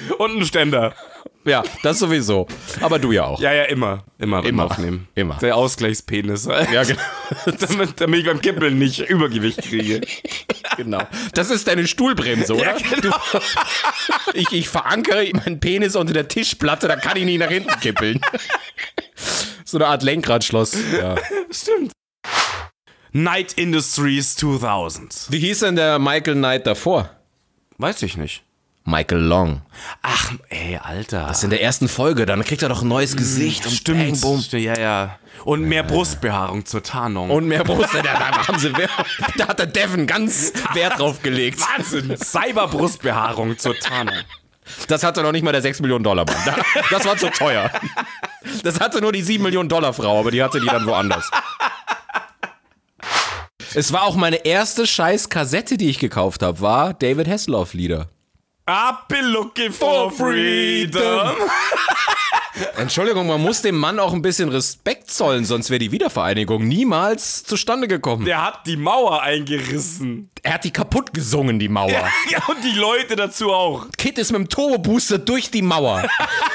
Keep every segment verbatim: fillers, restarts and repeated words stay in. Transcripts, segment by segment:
Und ein Ständer. Ja, das sowieso. Aber du ja auch. Ja, ja, immer. Immer beim Immer. Aufnehmen. Immer. Der Ausgleichspenis. Ja, genau. damit, damit ich beim Kippeln nicht Übergewicht kriege. Genau. Das ist deine Stuhlbremse, oder? Ja, genau. Du, ich, ich verankere meinen Penis unter der Tischplatte, da kann ich nicht nach hinten kippeln. So eine Art Lenkradschloss. Ja. Stimmt. Knight Industries zweitausend. Wie hieß denn der Michael Knight davor? Weiß ich nicht. Michael Long. Ach, ey, Alter. Das ist in der ersten Folge, dann kriegt er doch ein neues Gesicht und Stimmt. bang, boom. Stimmt, ja, ja. Und mehr Brustbehaarung zur Tarnung. Und mehr Brust, da, da haben sie, da hat der Devin ganz Wert drauf gelegt. Wahnsinn. Cyber-Brustbehaarung zur Tarnung. Das hatte noch nicht mal der sechs Millionen Dollar Mann. Das war zu teuer. Das hatte nur die sieben Millionen Dollar Frau, aber die hatte die dann woanders. Es war auch meine erste scheiß Kassette, die ich gekauft habe, war David Hasselhoff Lieder. I've been looking for freedom. Entschuldigung, man muss dem Mann auch ein bisschen Respekt zollen, sonst wäre die Wiedervereinigung niemals zustande gekommen. Der hat die Mauer eingerissen. Er hat die kaputt gesungen, die Mauer. Ja, ja, und die Leute dazu auch. Kid ist mit dem Turbo-Booster durch die Mauer.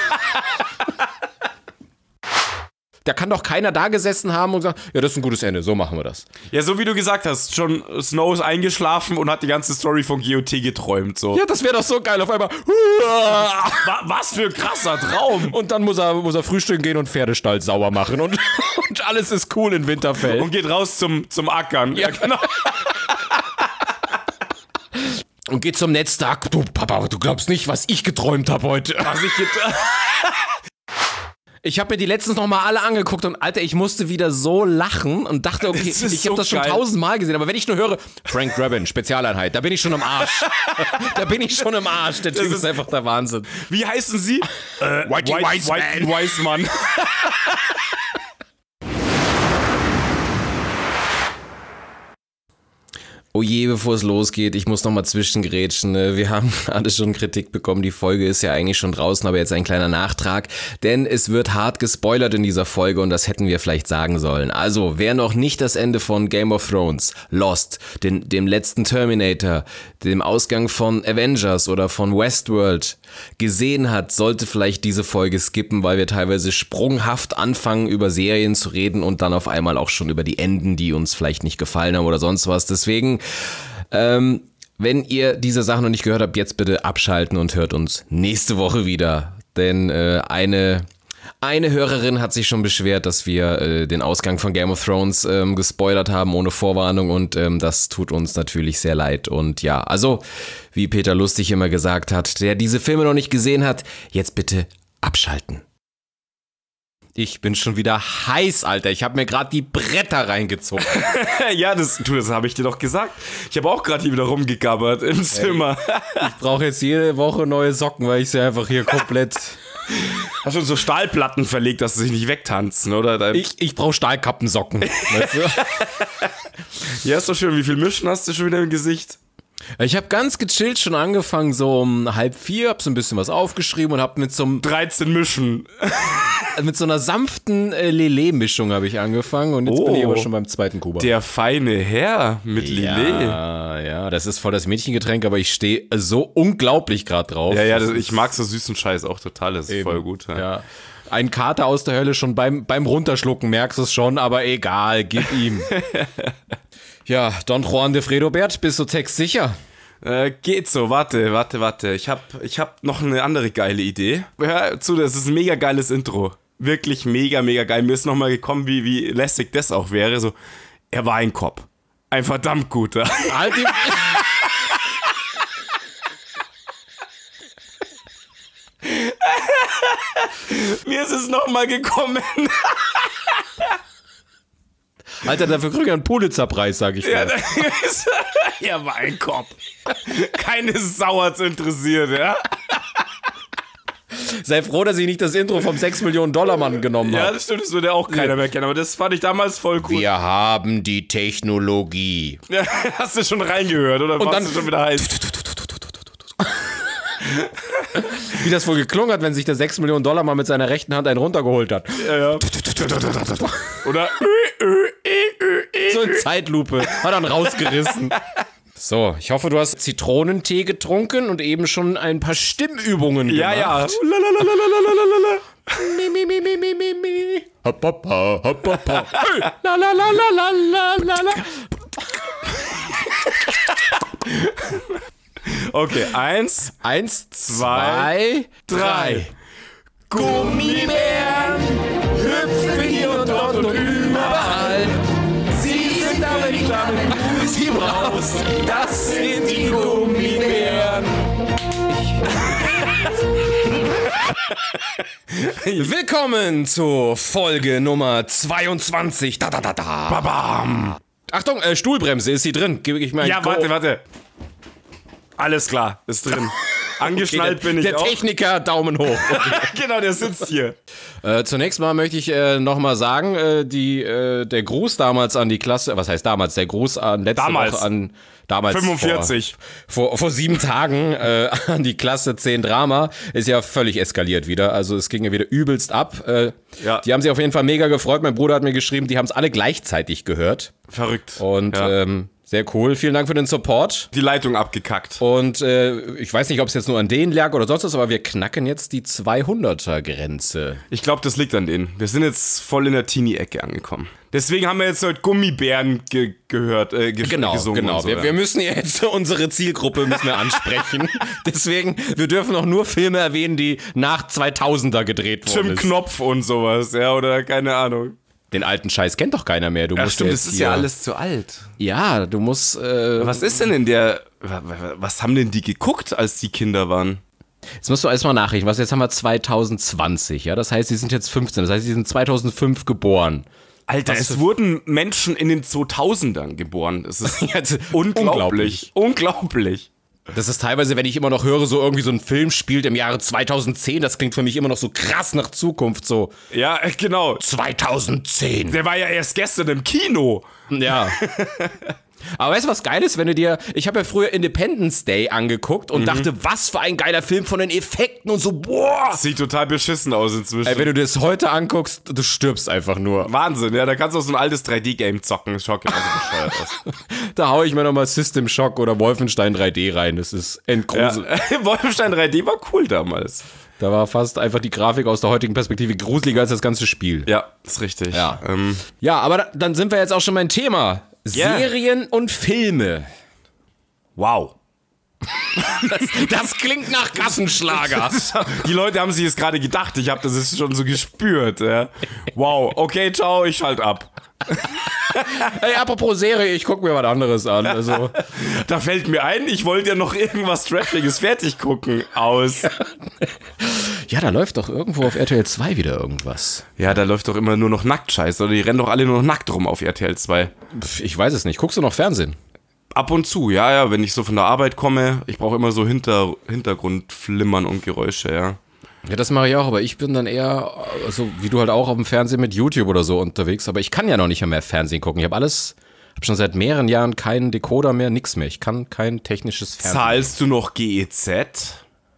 Da kann doch keiner da gesessen haben und sagen, ja, das ist ein gutes Ende, so machen wir das. Ja, so wie du gesagt hast, schon Snow ist eingeschlafen und hat die ganze Story von G O T geträumt. So. Ja, das wäre doch so geil, auf einmal. Wa- Was für ein krasser Traum. Und dann muss er, muss er frühstücken gehen und Pferdestall sauer machen und, und alles ist cool in Winterfell. Und geht raus zum, zum Ackern. Ja, genau. Und geht zum Netztag. Du, Papa, du glaubst nicht, was ich geträumt habe heute. Was ich get- Ich habe mir die letztens noch mal alle angeguckt und Alter, ich musste wieder so lachen und dachte, okay, Das ist ich habe so das schon geil. tausendmal gesehen, aber wenn ich nur höre, Frank Drabin, Spezialeinheit, da bin ich schon im Arsch. Da bin ich schon im Arsch. Der Typ ist, ist einfach der Wahnsinn. Wie heißen sie? Äh, Whitey Wiseman. Whitey Wiseman. Oh je, bevor es losgeht, ich muss nochmal zwischengrätschen. Wir haben gerade schon Kritik bekommen, die Folge ist ja eigentlich schon draußen, aber jetzt ein kleiner Nachtrag, denn es wird hart gespoilert in dieser Folge und das hätten wir vielleicht sagen sollen. Also, wer noch nicht das Ende von Game of Thrones, Lost, den, dem letzten Terminator, dem Ausgang von Avengers oder von Westworld gesehen hat, sollte vielleicht diese Folge skippen, weil wir teilweise sprunghaft anfangen, über Serien zu reden und dann auf einmal auch schon über die Enden, die uns vielleicht nicht gefallen haben oder sonst was. Deswegen Ähm, wenn ihr diese Sachen noch nicht gehört habt, jetzt bitte abschalten und hört uns nächste Woche wieder. Denn äh, eine, eine Hörerin hat sich schon beschwert, dass wir äh, den Ausgang von Game of Thrones ähm, gespoilert haben ohne Vorwarnung und ähm, das tut uns natürlich sehr leid. Und ja, also wie Peter Lustig immer gesagt hat, der diese Filme noch nicht gesehen hat, jetzt bitte abschalten. Ich bin schon wieder heiß, Alter. Ich habe mir gerade die Bretter reingezogen. Ja, das, du, das habe ich dir doch gesagt. Ich habe auch gerade hier wieder rumgegabbert im Zimmer. Ich brauche jetzt jede Woche neue Socken, weil ich sie einfach hier komplett... Hast du so Stahlplatten verlegt, dass sie sich nicht wegtanzen, oder? Dein Ich, ich brauche Stahlkappensocken. Weißt du? Ja, ist doch schön. Wie viel Mischen hast du schon wieder im Gesicht? Ich habe ganz gechillt schon angefangen, so um halb vier, hab so ein bisschen was aufgeschrieben und hab mit so, einem, dreizehn Mischen. mit so einer sanften äh, Lillet-Mischung habe ich angefangen und jetzt Oh. bin ich aber schon beim zweiten Kuba. Der feine Herr mit Lillet. Ja, ja, das ist voll das Mädchengetränk, aber ich stehe so unglaublich gerade drauf. Ja, ja, das, ich mag so süßen Scheiß auch total. Das ist Eben. voll gut. Ja. Ja. Ein Kater aus der Hölle schon beim, beim Runterschlucken, merkst du es schon, aber egal, gib ihm. Ja, Don Juan de Fredobert, bist du textsicher? Äh, geht so, warte, warte, warte. Ich hab, ich hab noch eine andere geile Idee. Hör zu, das ist ein mega geiles Intro. Wirklich mega, mega geil. Mir ist nochmal gekommen, wie, wie lässig das auch wäre. So, er war ein Cop. Ein verdammt guter. Halt die... Mir ist es nochmal gekommen. Alter, dafür krieg ich einen Pulitzerpreis, sag ich dir. Ja, er war ein Cop. Keine Sau hat's interessiert, ja? Sei froh, dass ich nicht das Intro vom sechs Millionen Dollar Mann genommen Ja, habe. das stimmt, das würde auch keiner mehr kennen. Aber das fand ich damals voll cool. Wir haben die Technologie. Ja, hast du schon reingehört, oder? Und warst dann- du schon wieder heiß? Wie das wohl geklungen hat, wenn sich der sechs Millionen Dollar Mann mit seiner rechten Hand einen runtergeholt hat. Ja, ja. Oder So in Zeitlupe. Hat dann rausgerissen. So, ich hoffe, du hast Zitronentee getrunken und eben schon ein paar Stimmübungen gemacht. Ja, ja. Mi, mi, mi, mi, mi, mi, mi. Hopp, hopp, hopp, hopp, hopp. La, la, la, la, la, la, la. Okay, eins, Eins, zwei, zwei, drei. Gummibären hüpfen hier und dort und überall. Sie sind aber nicht klar, wenn du sie brauchst. Das sind die Gummibären. Willkommen zur Folge Nummer zweiundzwanzig. Da, da, da, da. Babam. Achtung, äh, Stuhlbremse, ist sie drin? Gebe ich mal ein Ja, Go. warte, warte. Alles klar, ist drin. Angeschnallt Okay, bin ich der auch. Der Techniker, Daumen hoch. Okay. Genau, der sitzt hier. Äh, zunächst mal möchte ich äh, nochmal sagen, äh, die, äh, der Gruß damals an die Klasse, was heißt damals, der Gruß an letzte Damals. Woche an, damals fünfundvierzig. Vor, vor, vor sieben Tagen äh, an die Klasse zehn Drama, ist ja völlig eskaliert wieder, also es ging ja wieder übelst ab. Äh, Ja. Die haben sich auf jeden Fall mega gefreut, mein Bruder hat mir geschrieben, die haben es alle gleichzeitig gehört. Verrückt. Und ja. ähm, sehr cool, vielen Dank für den Support. Die Leitung abgekackt. Und äh, ich weiß nicht, ob es jetzt nur an denen lag oder sonst was, aber wir knacken jetzt die zweihunderter-Grenze. Ich glaube, das liegt an denen. Wir sind jetzt voll in der Teenie-Ecke angekommen. Deswegen haben wir jetzt heute Gummibären ge gehört, äh, ge Genau, gesungen. genau. Und so, wir, ja. wir müssen jetzt unsere Zielgruppe müssen wir ansprechen. Deswegen, wir dürfen auch nur Filme erwähnen, die nach zweitausender gedreht wurden. Tim Knopf und sowas, ja, oder keine Ahnung. Den alten Scheiß kennt doch keiner mehr. Du Ja, musst stimmt, jetzt das ist hier, ja alles zu alt. Ja, du musst. Äh, Was ist denn in der. Was haben denn die geguckt, als die Kinder waren? Jetzt musst du erstmal nachrichten. Was jetzt haben wir zwanzig zwanzig, ja? Das heißt, sie sind jetzt fünfzehn. Das heißt, sie sind zweitausendfünf geboren. Alter, Was es für- wurden Menschen in den zweitausendern geboren. Das ist Jetzt- unglaublich. Unglaublich. Das ist teilweise, wenn ich immer noch höre, so irgendwie so ein Film spielt im Jahre zweitausendzehn, das klingt für mich immer noch so krass nach Zukunft, so Ja, äh, genau. zweitausendzehn. Der war ja erst gestern im Kino. Ja. Aber weißt du, was geil ist, wenn du dir, ich habe ja früher Independence Day angeguckt und dachte, was für ein geiler Film von den Effekten und so, boah. Sieht total beschissen aus inzwischen. Ey, wenn du das heute anguckst, du stirbst einfach nur. Wahnsinn, ja, da kannst du auch so ein altes drei D-Game zocken. Das schaut genauso bescheuert aus. Da hau ich mir nochmal System Shock oder Wolfenstein drei D rein, das ist endgrusel. Ja. Wolfenstein drei D war cool damals. Da war fast einfach die Grafik aus der heutigen Perspektive gruseliger als das ganze Spiel. Ja, ist richtig. Ja. Ähm, Ja, aber da, dann sind wir jetzt auch schon beim Thema. Yeah. Serien und Filme. wow. Das, das klingt nach Kassenschlager. Die Leute haben sich das gerade gedacht. Ich habe das jetzt schon so gespürt. Ja. Wow, okay, ciao, ich schalte ab. Ey, apropos Serie, ich guck mir was anderes an. Also, Da fällt mir ein, ich wollte ja noch irgendwas Trashiges fertig gucken aus. ja, da läuft doch irgendwo auf R T L zwei wieder irgendwas. Ja, da läuft doch immer nur noch Nacktscheiß. Oder die rennen doch alle nur noch nackt rum auf R T L zwei. Pff, ich weiß es nicht. Guckst du noch Fernsehen? Ab und zu, ja, ja, wenn ich so von der Arbeit komme. Ich brauche immer so Hinter Hintergrundflimmern und Geräusche, ja. Ja, das mache ich auch, aber ich bin dann eher, also wie du halt auch auf dem Fernsehen mit YouTube oder so unterwegs. Aber ich kann ja noch nicht mehr Fernsehen gucken. Ich habe alles, habe schon seit mehreren Jahren keinen Decoder mehr, nix mehr. Ich kann kein technisches Fernsehen. Zahlst du noch G E Z?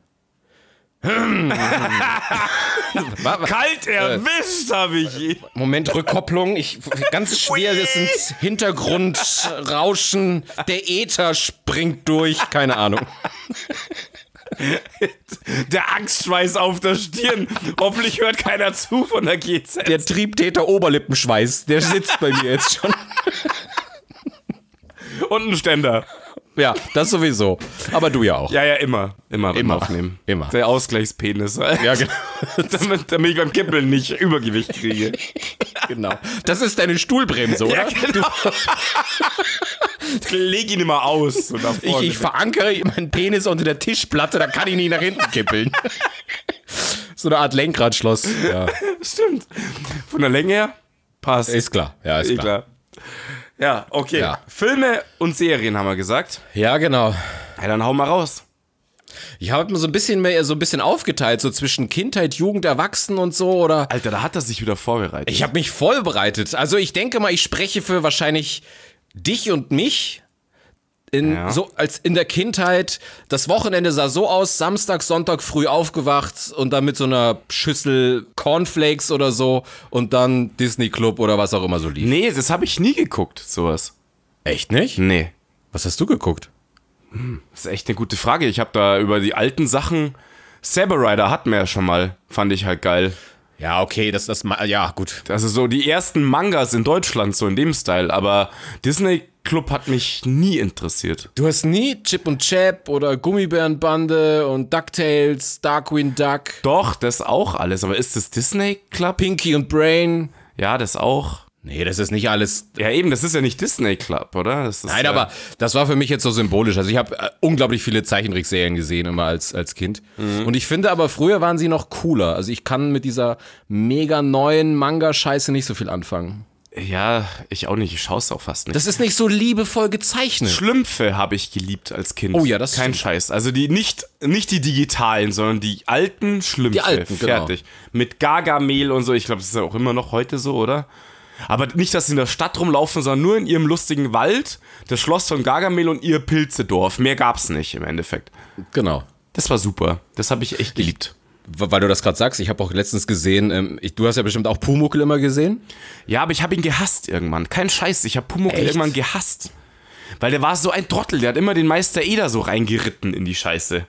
Kalt erwischt habe ich ihn. Moment, Rückkopplung. Ich, ganz schwer, das sind Hintergrundrauschen. Der Äther springt durch. Keine Ahnung. Der Angstschweiß auf der Stirn. Hoffentlich hört keiner zu von der G E Z. Der Triebtäter Oberlippenschweiß, der sitzt bei mir jetzt schon. Und ein Ständer. Ja, das sowieso. Aber du ja auch. Ja, ja, immer. Immer, Immer. aufnehmen. Immer. Der Ausgleichspenis. Ja, genau. damit, damit ich beim Kippeln nicht Übergewicht kriege. genau. Das ist deine Stuhlbremse, oder? Ja, genau. Ich leg ihn immer aus. So nach Ich, vorne. ich verankere meinen Penis unter der Tischplatte, da kann ich nicht nach hinten kippeln. So eine Art Lenkradschloss. Ja, Stimmt. Von der Länge her passt. ist klar. Ja, ist Eh klar. klar. Ja, okay. Ja. Filme und Serien haben wir gesagt. Ja, genau. Ja, dann hau mal raus. Ich habe mir so ein bisschen mehr, so ein bisschen aufgeteilt, so zwischen Kindheit, Jugend, Erwachsenen und so, oder? Alter, da hat er sich wieder vorbereitet. Ich habe mich vorbereitet. Also ich denke mal, ich spreche für wahrscheinlich dich und mich. In, Ja. so als in der Kindheit, das Wochenende sah so aus, Samstag, Sonntag früh aufgewacht und dann mit so einer Schüssel Cornflakes oder so und dann Disney Club oder was auch immer so lief. Nee, das habe ich nie geguckt, sowas. Echt nicht? Nee. Was hast du geguckt? Das ist echt eine gute Frage. Ich habe da über die alten Sachen... Saber Rider hatten wir ja schon mal. Fand ich halt geil. Ja, okay, das, das, ja, gut. Also so die ersten Mangas in Deutschland, so in dem Style. Aber Disney Club hat mich nie interessiert. Du hast nie Chip und Chap oder Gummibärenbande und DuckTales, Darkwing Duck. Doch, das auch alles. Aber ist das Disney Club? Pinky und Brain. Ja, das auch. Nee, das ist nicht alles. Ja, eben, das ist ja nicht Disney Club, oder? Das ist Nein, ja aber das war für mich jetzt so symbolisch. Also ich habe äh, unglaublich viele Zeichentrickserien gesehen, immer als, als Kind. Mhm. Und ich finde aber, früher waren sie noch cooler. Also ich kann mit dieser mega neuen Manga-Scheiße nicht so viel anfangen. Ja, ich auch nicht. Ich schaue es auch fast nicht. Das ist nicht so liebevoll gezeichnet. Schlümpfe habe ich geliebt als Kind. Oh ja, das Kein stimmt. Scheiß. Also die nicht, nicht die digitalen, sondern die alten Schlümpfe. Die alten, fertig. Genau. Mit Gargamel und so. Ich glaube, das ist ja auch immer noch heute so, oder? Aber nicht, dass sie in der Stadt rumlaufen, sondern nur in ihrem lustigen Wald, das Schloss von Gargamel und ihr Pilzedorf. Mehr gab's nicht im Endeffekt. Genau. Das war super. Das habe ich echt geliebt. Weil du das gerade sagst, ich habe auch letztens gesehen, ähm, ich, du hast ja bestimmt auch Pumuckl immer gesehen? Ja, aber ich habe ihn gehasst irgendwann. Kein Scheiß, ich habe Pumuckl Echt? irgendwann gehasst. Weil der war so ein Trottel, der hat immer den Meister Eder so reingeritten in die Scheiße.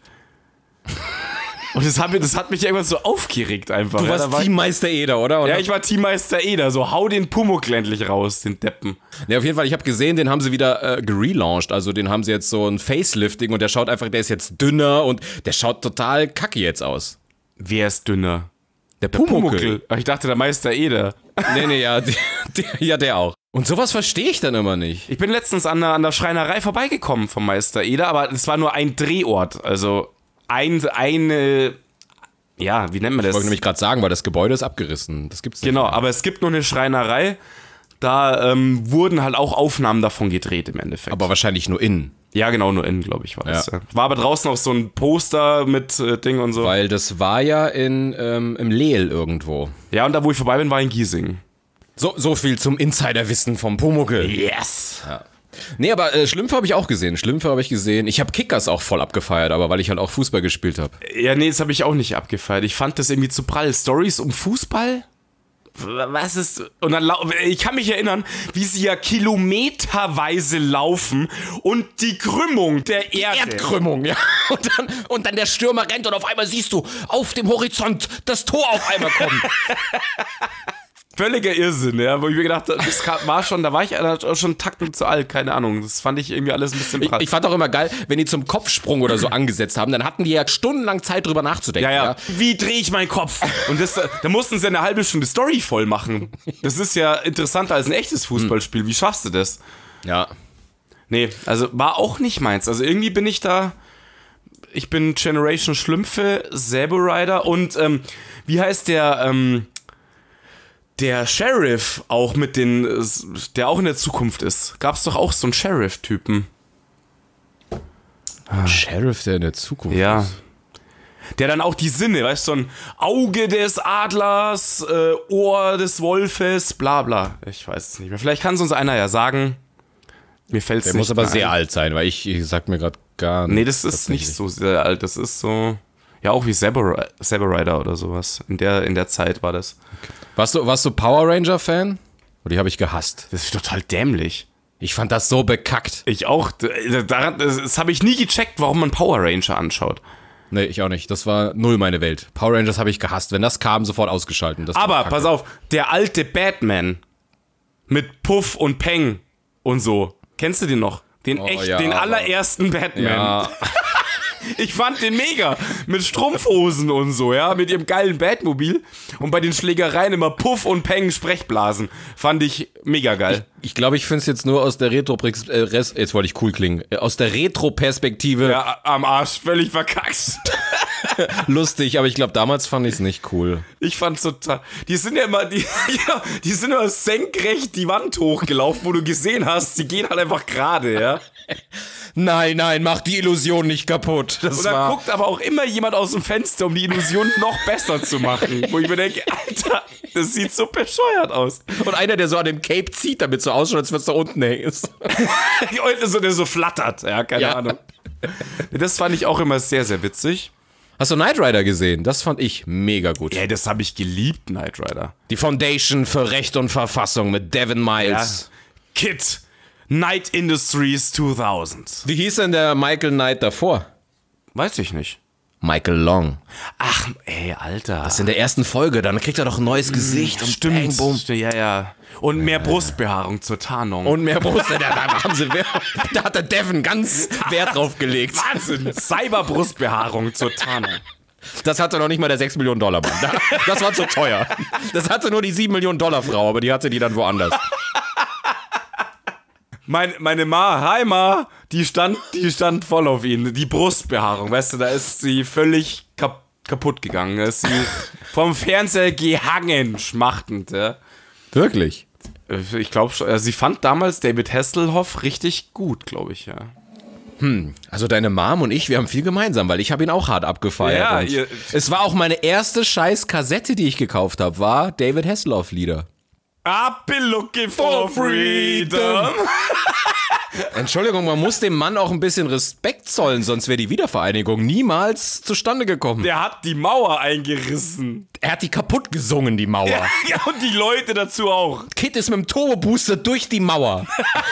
Und das hat, mich, das hat mich irgendwann so aufgeregt einfach. Du warst ja, war Team Meister Eder, oder? oder? Ja, ich war Teammeister Eder. So, hau den Pumuckl endlich raus, den Deppen. Ja, auf jeden Fall, ich habe gesehen, den haben sie wieder äh, gerelauncht. Also den haben sie jetzt so ein Facelifting und der schaut einfach, der ist jetzt dünner und der schaut total kacke jetzt aus. Wer ist dünner? Der Pumuckl. Ach, ich dachte, der Meister Eder. Nee, nee, ja, der, der, ja, der auch. Und sowas verstehe ich dann immer nicht. Ich bin letztens an der, an der Schreinerei vorbeigekommen vom Meister Eder, aber es war nur ein Drehort. Also ein, eine... Ja, wie nennt man das? Ich wollte nämlich gerade sagen, weil das Gebäude ist abgerissen. Das gibt's nicht. Genau, aber es gibt noch eine Schreinerei. Da ähm, wurden halt auch Aufnahmen davon gedreht im Endeffekt. Aber wahrscheinlich nur innen. Ja, genau, nur innen, glaube ich, war das. Ja. Ja. War aber draußen auch so ein Poster mit äh, Ding und so. Weil das war ja in, ähm, im Leel irgendwo. Ja, und da, wo ich vorbei bin, war in Giesing. So, so viel zum Insiderwissen vom Pumuckl. Yes! Ja. Nee, aber äh, Schlümpfe habe ich auch gesehen. Schlümpfe habe ich gesehen. Ich habe Kickers auch voll abgefeiert, aber weil ich halt auch Fußball gespielt habe. Ja, nee, das habe ich auch nicht abgefeiert. Ich fand das irgendwie zu prall. Stories um Fußball? Was ist... Und dann lau- ich kann mich erinnern, wie sie ja kilometerweise laufen und die Krümmung der Erde. Erdkrümmung, ja. Und dann, und dann der Stürmer rennt und auf einmal siehst du auf dem Horizont das Tor auf einmal kommen. Völliger Irrsinn, ja, wo ich mir gedacht habe, das war schon, da war ich auch schon einen Tacken zu alt, keine Ahnung, das fand ich irgendwie alles ein bisschen Ich, prall. ich fand auch immer geil, wenn die zum Kopfsprung oder so angesetzt haben, dann hatten die ja stundenlang Zeit drüber nachzudenken. ja, ja, Ja. wie drehe ich meinen Kopf? Und das, da mussten sie eine halbe Stunde Story voll machen. Das ist ja interessanter als ein echtes Fußballspiel, wie schaffst du das? ja. Nee, also war auch nicht meins, also irgendwie bin ich da, ich bin Generation Schlümpfe, Saber Rider und, ähm, wie heißt der, ähm, der Sheriff auch mit den, der auch in der Zukunft ist. Gab's doch auch so einen Sheriff-Typen. Ein Sheriff, der in der Zukunft Ja. ist. Der dann auch die Sinne, weißt du, so ein Auge des Adlers, äh, Ohr des Wolfes, bla bla. Ich weiß es nicht mehr. Vielleicht kann es uns einer ja sagen. Mir fällt's Der nicht muss aber mehr sehr ein. alt sein, weil ich, ich sag mir gerade gar nicht. Nee, das ist nicht so sehr alt. Das ist so, ja, auch wie Saber, Saber Rider oder sowas. In der, in der Zeit war das. Warst du, warst du Power Ranger-Fan? Oder die habe ich gehasst? Das ist total dämlich. Ich fand das so bekackt. Ich auch. Daran, das das habe ich nie gecheckt, warum man Power Ranger anschaut. Nee, ich auch nicht. Das war null meine Welt. Power Rangers habe ich gehasst. Wenn das kam, sofort ausgeschalten. Das war Aber, kacke. pass auf, der alte Batman mit Puff und Peng und so. Kennst du den noch? Den Oh, echt, ja, den aber- allerersten Batman. Ja, Ich fand den mega. Mit Strumpfhosen und so, ja. Mit ihrem geilen Batmobil. Und bei den Schlägereien immer Puff und Peng Sprechblasen. Fand ich mega geil. ich glaube, ich finde es jetzt nur aus der Retro... Äh, Res- jetzt wollte ich cool klingen. Äh, Aus der Retro-Perspektive Ja, am Arsch. Völlig verkackt. lustig, aber ich glaube, damals fand ich es nicht cool. Ich fand's total. Die sind ja immer, die, ja, die sind immer senkrecht die Wand hochgelaufen, wo du gesehen hast, sie gehen halt einfach gerade, ja. Nein, nein, mach die Illusion nicht kaputt. Das Und dann war... guckt aber auch immer jemand aus dem Fenster, um die Illusion noch besser zu machen. Wo ich mir denke, Alter, das sieht so bescheuert aus. Und einer, der so an dem Cape zieht, damit so ausschaut, als wenn es da unten hängt. Die Eule so, der so flattert, ja, keine Ja. Ahnung. Das fand ich auch immer sehr, sehr witzig. Hast du Knight Rider gesehen? Das fand ich mega gut. Ja, das habe ich geliebt, Knight Rider. Die Foundation für Recht und Verfassung mit Devin Ja. Miles. Kid, Knight Industries zweitausend. Wie hieß denn der Michael Knight davor? Weiß ich nicht. Michael Long. Ach, ey, Alter. Das ist in der ersten Folge, dann kriegt er doch ein neues Gesicht und Stimmt. bang, boom. Ja, ja. Und mehr Brustbehaarung zur Tarnung. Und mehr Brust, da, da haben sie, da hat der Devin ganz Wert drauf gelegt. Wahnsinn. Cyberbrustbehaarung zur Tarnung. Das hatte noch nicht mal der sechs Millionen Dollar Mann. Das war zu teuer. Das hatte nur die sieben Millionen Dollar Frau, aber die hatte die dann woanders. Mein, meine Ma, hi Ma, die stand, die stand voll auf ihn. Die Brustbehaarung, weißt du, da ist sie völlig kap- kaputt gegangen. Da ist sie vom Fernseher gehangen, schmachtend. Ja. Wirklich? Ich glaube schon, also sie fand damals David Hasselhoff richtig gut, glaube ich, ja. Hm, also deine Mom und ich, wir haben viel gemeinsam, weil ich habe ihn auch hart abgefeiert. Ja, und ihr- es war auch meine erste scheiß Kassette, die ich gekauft habe, war David Hasselhoff-Lieder. I've been looking for freedom. Entschuldigung, man muss dem Mann auch ein bisschen Respekt zollen, sonst wäre die Wiedervereinigung niemals zustande gekommen. Der hat die Mauer eingerissen. Er hat die kaputt gesungen, die Mauer. Ja, ja, und die Leute dazu auch. Kid ist mit dem Turbo-Booster durch die Mauer.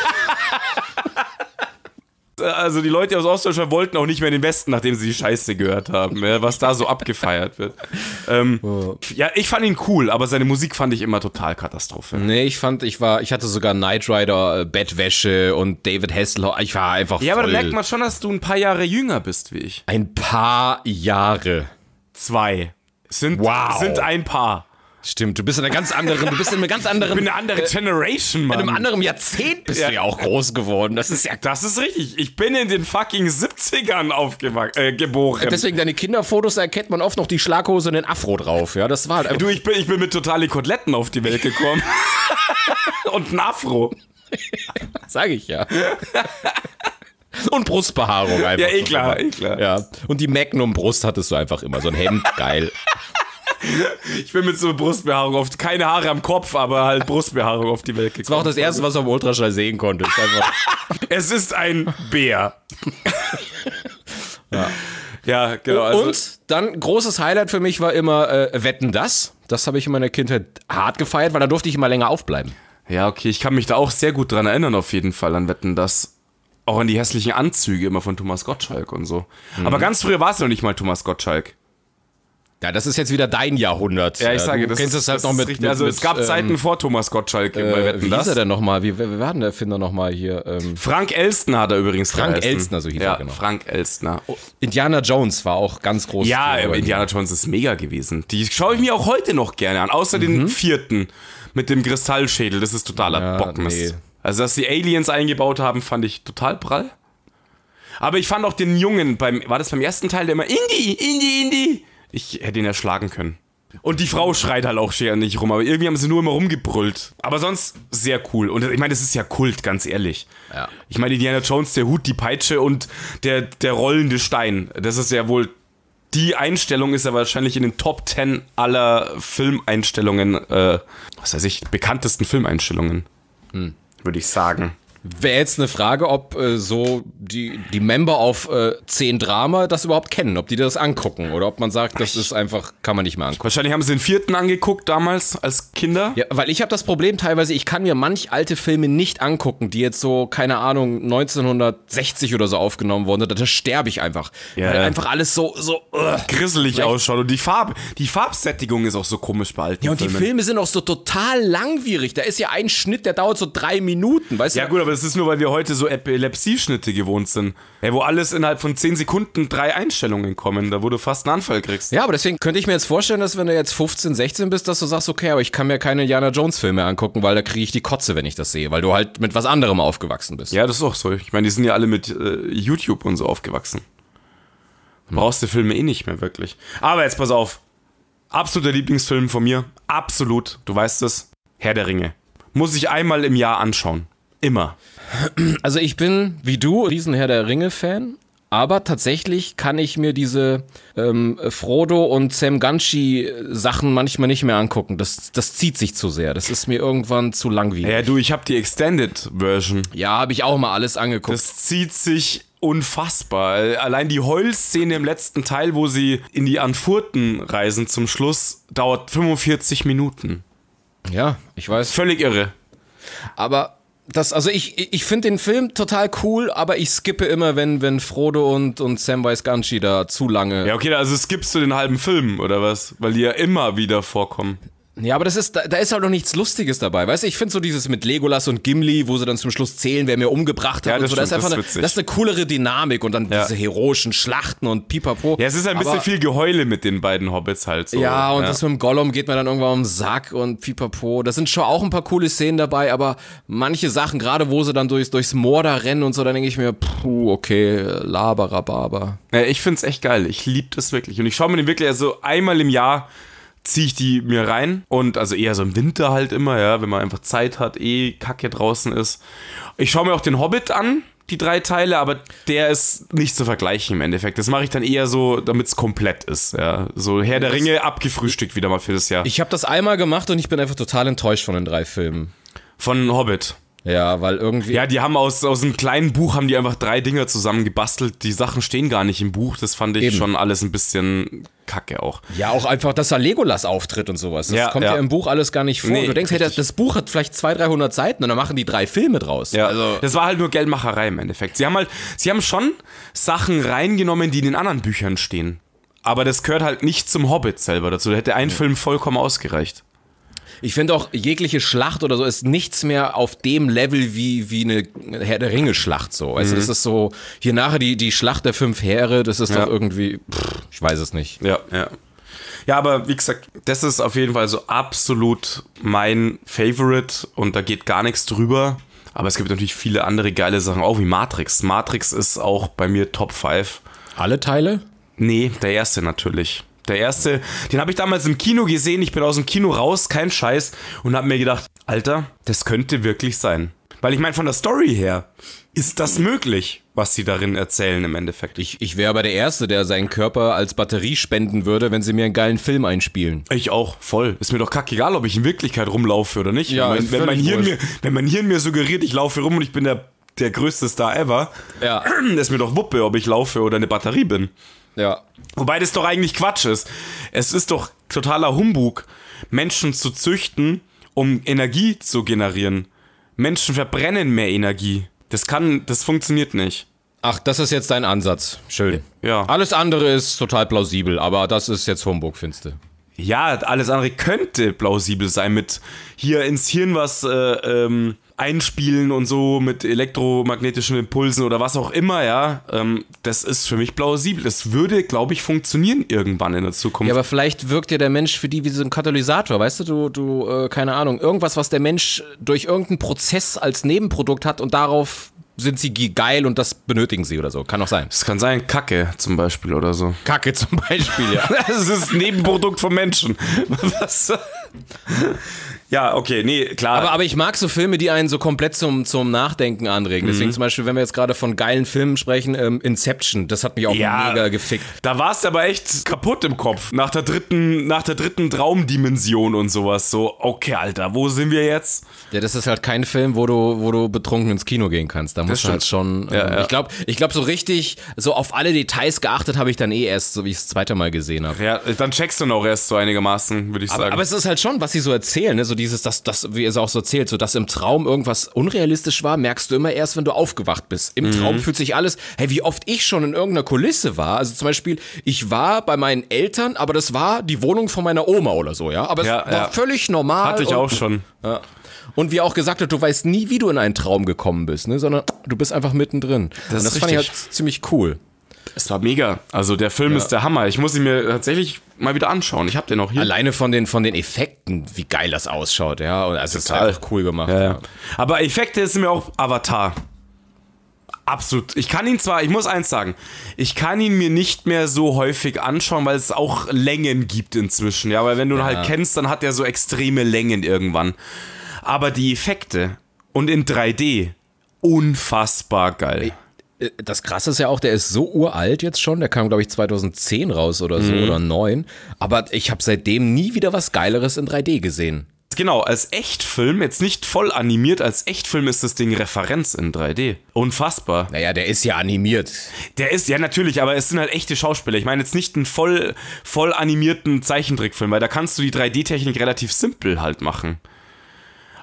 Also die Leute aus Ostdeutschland wollten auch nicht mehr in den Westen, nachdem sie die Scheiße gehört haben, ja, was da so abgefeiert wird. Ähm, Oh. Ja, ich fand ihn cool, aber seine Musik fand ich immer total Katastrophe. Nee, ich fand, ich war, ich hatte sogar Knight Rider, äh, Bettwäsche und David Hasselhoff. Ich war einfach Ja, aber da voll. merkt man schon, dass du ein paar Jahre jünger bist wie ich. Ein paar Jahre. Zwei. Sind, Wow. sind ein paar. Stimmt, du bist in einer ganz anderen, du bist in einem ganz anderen, Ich bin eine andere Generation, Mann. in einem anderen Jahrzehnt bist Ja. du ja auch groß geworden. Das ist ja Das ist richtig. Ich bin in den fucking siebzigern aufgewacht, äh, geboren. deswegen deine Kinderfotos, da erkennt man oft noch die Schlaghose und den Afro drauf. Ja, das war halt einfach. Du, ich bin, ich bin mit totale Koteletten auf die Welt gekommen. Und ein Afro. Sag ich ja. Und Brustbehaarung einfach. Ja, eh schon klar, immer. eh klar. Ja. Und die Magnum-Brust hattest du einfach immer. So ein Hemd, geil. Ich bin mit so Brustbehaarung auf, keine Haare am Kopf, aber halt Brustbehaarung auf die Welt gekommen. Das war auch das Erste, was du am Ultraschall sehen konntest. Einfach. Es ist ein Bär. ja. ja, genau. Also, Und dann, großes Highlight für mich war immer äh, Wetten, das. Das habe ich in meiner Kindheit hart gefeiert, weil da durfte ich immer länger aufbleiben. ja, okay, ich kann mich da auch sehr gut dran erinnern, auf jeden Fall, an Wetten, das. Auch an die hässlichen Anzüge immer von Thomas Gottschalk und so. Mhm. Aber ganz früher war es noch nicht mal Thomas Gottschalk. Ja, das ist jetzt wieder dein Jahrhundert. Ja, ich sage, du das kennst ist, es halt das noch ist mit, richtig. mit Also mit, es gab ähm, Zeiten vor Thomas Gottschalk bei Äh, Wetten, wie das. hieß er denn nochmal? Wie, wer war denn der Erfinder nochmal hier? Ähm, Frank Elstner hat er übrigens Frank geheißen. Elstner, so hieß ja, er, genau. Frank Elstner. Indiana Jones war auch ganz groß. Ja, für- aber Indiana Jones ist mega gewesen. Die schaue ich mir auch heute noch gerne an, außer Mhm. den vierten mit dem Kristallschädel. Das ist totaler Ja, Bockmist. nee. Also, dass die Aliens eingebaut haben, fand ich total prall. Aber ich fand auch den Jungen beim, war das beim ersten Teil, der immer Indy, Indy, Indy. Ich hätte ihn erschlagen können. Und die Frau schreit halt auch schier nicht rum, aber irgendwie haben sie nur immer rumgebrüllt. Aber sonst sehr cool. Und ich meine, das ist ja Kult, ganz ehrlich. Ja. Ich meine, Indiana Jones, der Hut, die Peitsche und der, der rollende Stein. Das ist ja wohl, die Einstellung ist ja wahrscheinlich in den Top zehn aller Filmeinstellungen, äh, was weiß ich, bekanntesten Filmeinstellungen. Hm. Würde ich sagen. Wäre jetzt eine Frage, ob äh, so die, die Member auf äh, zehn Drama das überhaupt kennen, ob die das angucken oder ob man sagt, das ist einfach, kann man nicht mehr angucken. Wahrscheinlich haben sie den vierten angeguckt damals als Kinder. Ja, weil ich habe das Problem teilweise, ich kann mir manch alte Filme nicht angucken, die jetzt so, keine Ahnung, neunzehnhundertsechzig oder so aufgenommen wurden, da sterbe ich einfach. Ja, weil ja. einfach alles so, so, uh. Grisselig ausschaut und die Farbe, die Farbsättigung ist auch so komisch bei alten Ja, und die Filmen. Filme sind auch so total langwierig. Da ist ja ein Schnitt, der dauert so drei Minuten, weißt Ja du? gut, aber das ist nur, weil wir heute so Epilepsie-Schnitte gewohnt sind. Ja, wo alles innerhalb von zehn Sekunden drei Einstellungen kommen, da wo du fast einen Anfall kriegst. Ja, aber deswegen könnte ich mir jetzt vorstellen, dass wenn du jetzt fünfzehn, sechzehn bist, dass du sagst, okay, aber ich kann mir keine Indiana Jones Filme angucken, weil da kriege ich die Kotze, wenn ich das sehe, weil du halt mit was anderem aufgewachsen bist. Ja, das ist auch so. Ich meine, die sind ja alle mit äh, YouTube und so aufgewachsen. Du brauchst die Filme eh nicht mehr wirklich. Aber jetzt pass auf. Absoluter Lieblingsfilm von mir. Absolut. Du weißt es. Herr der Ringe. Muss ich einmal im Jahr anschauen. Immer. Also ich bin, wie du, riesen Herr der Ringe-Fan, aber tatsächlich kann ich mir diese ähm, Frodo und Sam Gamgee-Sachen manchmal nicht mehr angucken. Das, das zieht sich zu sehr. Das ist mir irgendwann zu langwierig. Ja, du, ich habe die Extended Version. Ja, habe ich auch mal alles angeguckt. Das zieht sich unfassbar. Allein die Heulszene im letzten Teil, wo sie in die Anfurten reisen zum Schluss, dauert fünfundvierzig Minuten. Ja, ich weiß. Völlig irre. Aber Das, also ich, ich finde den Film total cool, aber ich skippe immer, wenn, wenn Frodo und, und Samwise Gamgee da zu lange... Ja, okay, also skippst du den halben Film, oder was? Weil die ja immer wieder vorkommen. Ja, aber das ist, da, da ist halt noch nichts Lustiges dabei, weißt du, ich finde so dieses mit Legolas und Gimli, wo sie dann zum Schluss zählen, wer mir umgebracht hat ja, und so, stimmt, das ist einfach das eine, ist witzig. das ist eine coolere Dynamik und dann ja. diese heroischen Schlachten und pipapo. Ja, es ist ein bisschen aber, viel Geheule mit den beiden Hobbits halt so. Ja, und ja. das mit dem Gollum geht mir dann irgendwann um den Sack und pipapo, da sind schon auch ein paar coole Szenen dabei, aber manche Sachen, gerade wo sie dann durchs, durchs Moor da rennen und so, dann denke ich mir, puh, okay, laberababer. Ja, ich find's echt geil, ich lieb das wirklich und ich schaue mir den wirklich also einmal im Jahr ziehe ich die mir rein und also eher so im Winter halt immer, ja, wenn man einfach Zeit hat, eh Kacke draußen ist. Ich schaue mir auch den Hobbit an, die drei Teile, aber der ist nicht zu vergleichen im Endeffekt. Das mache ich dann eher so, damit es komplett ist, ja. So Herr der Ringe abgefrühstückt wieder mal für das Jahr. Ich habe das einmal gemacht und ich bin einfach total enttäuscht von den drei Filmen. Von Hobbit. Ja, weil irgendwie... Ja, die haben aus, aus einem kleinen Buch haben die einfach drei Dinger zusammen gebastelt. Die Sachen stehen gar nicht im Buch. Das fand ich Eben. schon alles ein bisschen kacke auch. Ja, auch einfach, dass da Legolas auftritt und sowas. Das ja, kommt ja. ja im Buch alles gar nicht vor. Nee, du denkst, hey, das, das Buch hat vielleicht zweihundert, dreihundert Seiten und dann machen die drei Filme draus. Ja, also das war halt nur Geldmacherei im Endeffekt. Sie haben halt, sie haben schon Sachen reingenommen, die in den anderen Büchern stehen. Aber das gehört halt nicht zum Hobbit selber dazu. Da hätte ein ja. Film vollkommen ausgereicht. Ich finde auch, jegliche Schlacht oder so ist nichts mehr auf dem Level wie, wie eine Herr der Ringe-Schlacht so. Also mhm. das ist so, hier nachher die, die Schlacht der fünf Heere, das ist ja. doch irgendwie, pff, ich weiß es nicht. Ja, ja. Ja, aber wie gesagt, das ist auf jeden Fall so absolut mein Favorite und da geht gar nichts drüber. Aber es gibt natürlich viele andere geile Sachen, auch wie Matrix. Matrix ist auch bei mir Top fünf. Alle Teile? Nee, der erste natürlich. Der erste, den habe ich damals im Kino gesehen, ich bin aus dem Kino raus, kein Scheiß, und habe mir gedacht, Alter, das könnte wirklich sein. Weil ich meine, von der Story her, ist das möglich, was sie darin erzählen im Endeffekt. Ich, ich wäre aber der Erste, der seinen Körper als Batterie spenden würde, wenn sie mir einen geilen Film einspielen. Ich auch, voll. Ist mir doch kackegal, ob ich in Wirklichkeit rumlaufe oder nicht. Ja, wenn, wenn, mein Hirn mir, wenn mein Hirn mir suggeriert, ich laufe rum und ich bin der, der größte Star ever, ja. ist mir doch Wuppe, ob ich laufe oder eine Batterie bin. Ja. Wobei das doch eigentlich Quatsch ist. Es ist doch totaler Humbug, Menschen zu züchten, um Energie zu generieren. Menschen verbrennen mehr Energie. Das kann, das funktioniert nicht. Ach, das ist jetzt dein Ansatz. Schön. Ja. Alles andere ist total plausibel, aber das ist jetzt Humbug, findest du? Ja, alles andere könnte plausibel sein mit hier ins Hirn was äh, ähm, einspielen und so mit elektromagnetischen Impulsen oder was auch immer, ja. Ähm, das ist für mich plausibel. Das würde, glaube ich, funktionieren irgendwann in der Zukunft. Ja, aber vielleicht wirkt ja der Mensch für die wie so ein Katalysator, weißt du, du, du äh, keine Ahnung, irgendwas, was der Mensch durch irgendeinen Prozess als Nebenprodukt hat und darauf sind sie geil und das benötigen sie oder so. Kann auch sein. Das kann sein, Kacke zum Beispiel oder so. Kacke zum Beispiel, ja. Das ist ein Nebenprodukt vom Menschen. Was? Ja, okay, nee, klar. Aber, aber ich mag so Filme, die einen so komplett zum, zum Nachdenken anregen. Mhm. Deswegen zum Beispiel, wenn wir jetzt gerade von geilen Filmen sprechen, ähm, Inception, das hat mich auch ja, mega gefickt. Da warst du aber echt kaputt im Kopf. Nach der dritten, nach der dritten Traumdimension und sowas. So, okay, Alter, wo sind wir jetzt? Ja, das ist halt kein Film, wo du, wo du betrunken ins Kino gehen kannst. Da musst du halt schon. Ähm, ja, ja. Ich glaube, ich glaub, so richtig, so auf alle Details geachtet habe ich dann eh erst, so wie ich es das zweite Mal gesehen habe. Ja, dann checkst du noch erst so einigermaßen, würde ich aber, sagen. Aber es ist halt schon, was sie so erzählen, ne? So dieses, das, das, wie es auch so erzählt, so dass im Traum irgendwas unrealistisch war, merkst du immer erst, wenn du aufgewacht bist. Im mhm. Traum fühlt sich alles, hey, wie oft ich schon in irgendeiner Kulisse war. Also zum Beispiel, ich war bei meinen Eltern, aber das war die Wohnung von meiner Oma oder so, ja. Aber es ja, war ja. völlig normal. Hatte ich und, auch schon. Ja. Und wie auch gesagt hat, du weißt nie, wie du in einen Traum gekommen bist, ne? Sondern du bist einfach mittendrin. Das, und das fand ich halt ziemlich cool. Es war mega. Also der Film ja. ist der Hammer. Ich muss ihn mir tatsächlich mal wieder anschauen. Ich hab den auch hier. Alleine von den, von den Effekten, wie geil das ausschaut, ja. Und also es ist einfach cool gemacht. Ja, ja. Aber Effekte ist mir auch Avatar. Absolut. Ich kann ihn zwar, ich muss eins sagen, ich kann ihn mir nicht mehr so häufig anschauen, weil es auch Längen gibt inzwischen. Ja, weil wenn du ihn ja. halt kennst, dann hat er so extreme Längen irgendwann. Aber die Effekte und in drei D, unfassbar geil. Das Krasse ist ja auch, der ist so uralt jetzt schon, der kam glaube ich zweitausendzehn raus oder so mhm. oder neun, aber ich habe seitdem nie wieder was Geileres in drei D gesehen. Genau, als Echtfilm, jetzt nicht voll animiert, als Echtfilm ist das Ding Referenz in drei D. Unfassbar. Naja, der ist ja animiert. Der ist, ja natürlich, aber es sind halt echte Schauspieler. Ich meine jetzt nicht einen voll, voll animierten Zeichentrickfilm, weil da kannst du die drei D-Technik relativ simpel halt machen.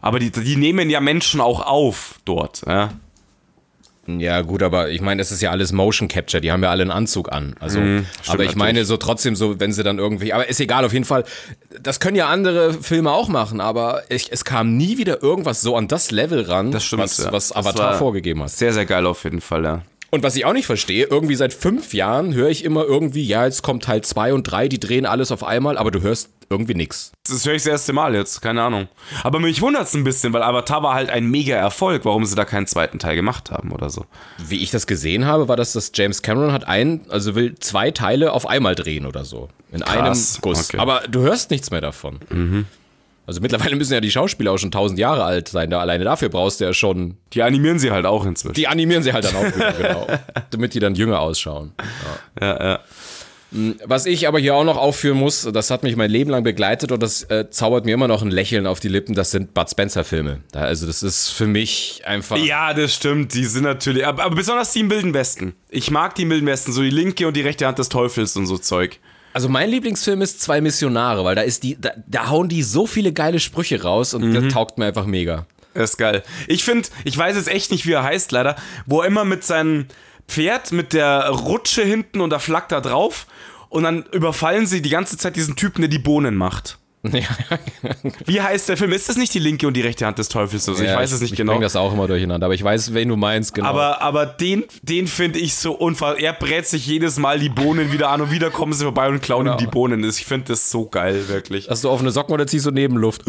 Aber die, die nehmen ja Menschen auch auf dort, ja. Ja, gut, aber ich meine, es ist ja alles Motion Capture, die haben ja alle einen Anzug an. Also, Mhm, aber ich natürlich. meine, so trotzdem, so, wenn sie dann irgendwie, aber ist egal, auf jeden Fall, das können ja andere Filme auch machen, aber ich, es kam nie wieder irgendwas so an das Level ran, Das stimmt, was, ja. was Das Avatar war vorgegeben hat. Sehr, sehr geil auf jeden Fall, ja. Und was ich auch nicht verstehe, irgendwie seit fünf Jahren höre ich immer irgendwie, ja, jetzt kommt Teil zwei und drei, die drehen alles auf einmal, aber du hörst irgendwie nix. Das höre ich das erste Mal jetzt, keine Ahnung. Aber mich wundert es ein bisschen, weil Avatar war halt ein mega Erfolg, warum sie da keinen zweiten Teil gemacht haben oder so. Wie ich das gesehen habe, war das, dass James Cameron hat ein, also will zwei Teile auf einmal drehen oder so. In Krass, einem Guss. okay. Aber du hörst nichts mehr davon. Mhm. Also mittlerweile müssen ja die Schauspieler auch schon tausend Jahre alt sein. Da alleine dafür brauchst du ja schon. Die animieren sie halt auch inzwischen. Die animieren sie halt dann auch wieder, genau. Damit die dann jünger ausschauen. Ja. Ja, ja. Was ich aber hier auch noch aufführen muss, das hat mich mein Leben lang begleitet und das äh, zaubert mir immer noch ein Lächeln auf die Lippen, das sind Bud Spencer-Filme. Da, also das ist für mich einfach... Ja, das stimmt, die sind natürlich, aber, aber besonders die im Wilden Westen. Ich mag die im Wilden Westen, so die linke und die rechte Hand des Teufels und so Zeug. Also mein Lieblingsfilm ist Zwei Missionare, weil da ist die, da, da hauen die so viele geile Sprüche raus und mhm. das taugt mir einfach mega. Das ist geil. Ich finde, ich weiß jetzt echt nicht, wie er heißt leider, wo er immer mit seinem Pferd, mit der Rutsche hinten und der Flak da drauf und dann überfallen sie die ganze Zeit diesen Typen, der die Bohnen macht. Ja. Wie heißt der Film? Ist das nicht die linke und die rechte Hand des Teufels? Also ja, ich weiß es nicht ich genau. Ich bringe das auch immer durcheinander, aber ich weiß, wen du meinst, genau. Aber, aber den, den finde ich so unfassbar. Er brät sich jedes Mal die Bohnen wieder an und wieder kommen sie vorbei und klauen genau. ihm die Bohnen. Ich finde das so geil, wirklich. Hast du offene Socken oder ziehst du Nebenluft?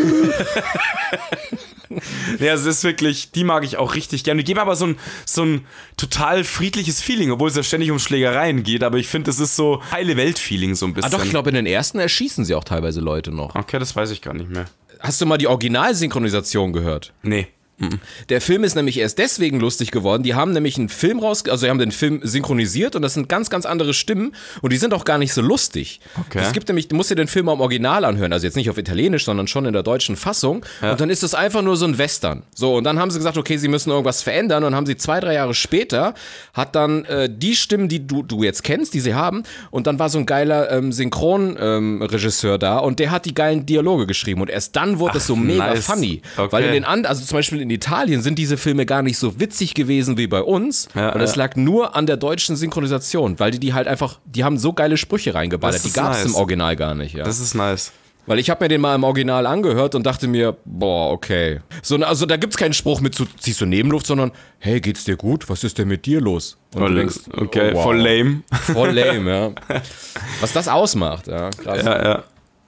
Ja, es ist wirklich, die mag ich auch richtig gerne. Die geben aber so ein, so ein total friedliches Feeling, obwohl es ja ständig um Schlägereien geht, aber ich finde, das ist so heile Welt-Feeling so ein bisschen. Ah doch, ich glaube, in den ersten erschießen sie auch teilweise Leute noch. Okay, das weiß ich gar nicht mehr. Hast du mal die Originalsynchronisation gehört? Nee. Der Film ist nämlich erst deswegen lustig geworden. Die haben nämlich einen Film raus, also die haben den Film synchronisiert und das sind ganz, ganz andere Stimmen und die sind auch gar nicht so lustig. Okay. Es gibt nämlich, du musst dir den Film am Original anhören, also jetzt nicht auf Italienisch, sondern schon in der deutschen Fassung. Ja. Und dann ist es einfach nur so ein Western. So, und dann haben sie gesagt, okay, sie müssen irgendwas verändern und haben sie zwei, drei Jahre später, hat dann äh, die Stimmen, die du, du jetzt kennst, die sie haben, und dann war so ein geiler ähm, Synchronregisseur ähm, da und der hat die geilen Dialoge geschrieben und erst dann wurde es so mega nice. funny. Okay. Weil in den anderen, also zum Beispiel in Italien sind diese Filme gar nicht so witzig gewesen wie bei uns. Ja, und es ja. lag nur an der deutschen Synchronisation, weil die die halt einfach, die haben so geile Sprüche reingeballert. Das Die ist gab es nice. im Original gar nicht. Ja. Das ist nice. Weil ich habe mir den mal im Original angehört und dachte mir, boah, okay. So, also da gibt's keinen Spruch mit, so, ziehst du Nebenluft, sondern, hey, geht's dir gut? Was ist denn mit dir los? Und Voll, du denkst, okay, oh, wow. voll lame. Voll lame, ja. Was das ausmacht, ja, krass. Ja, ja.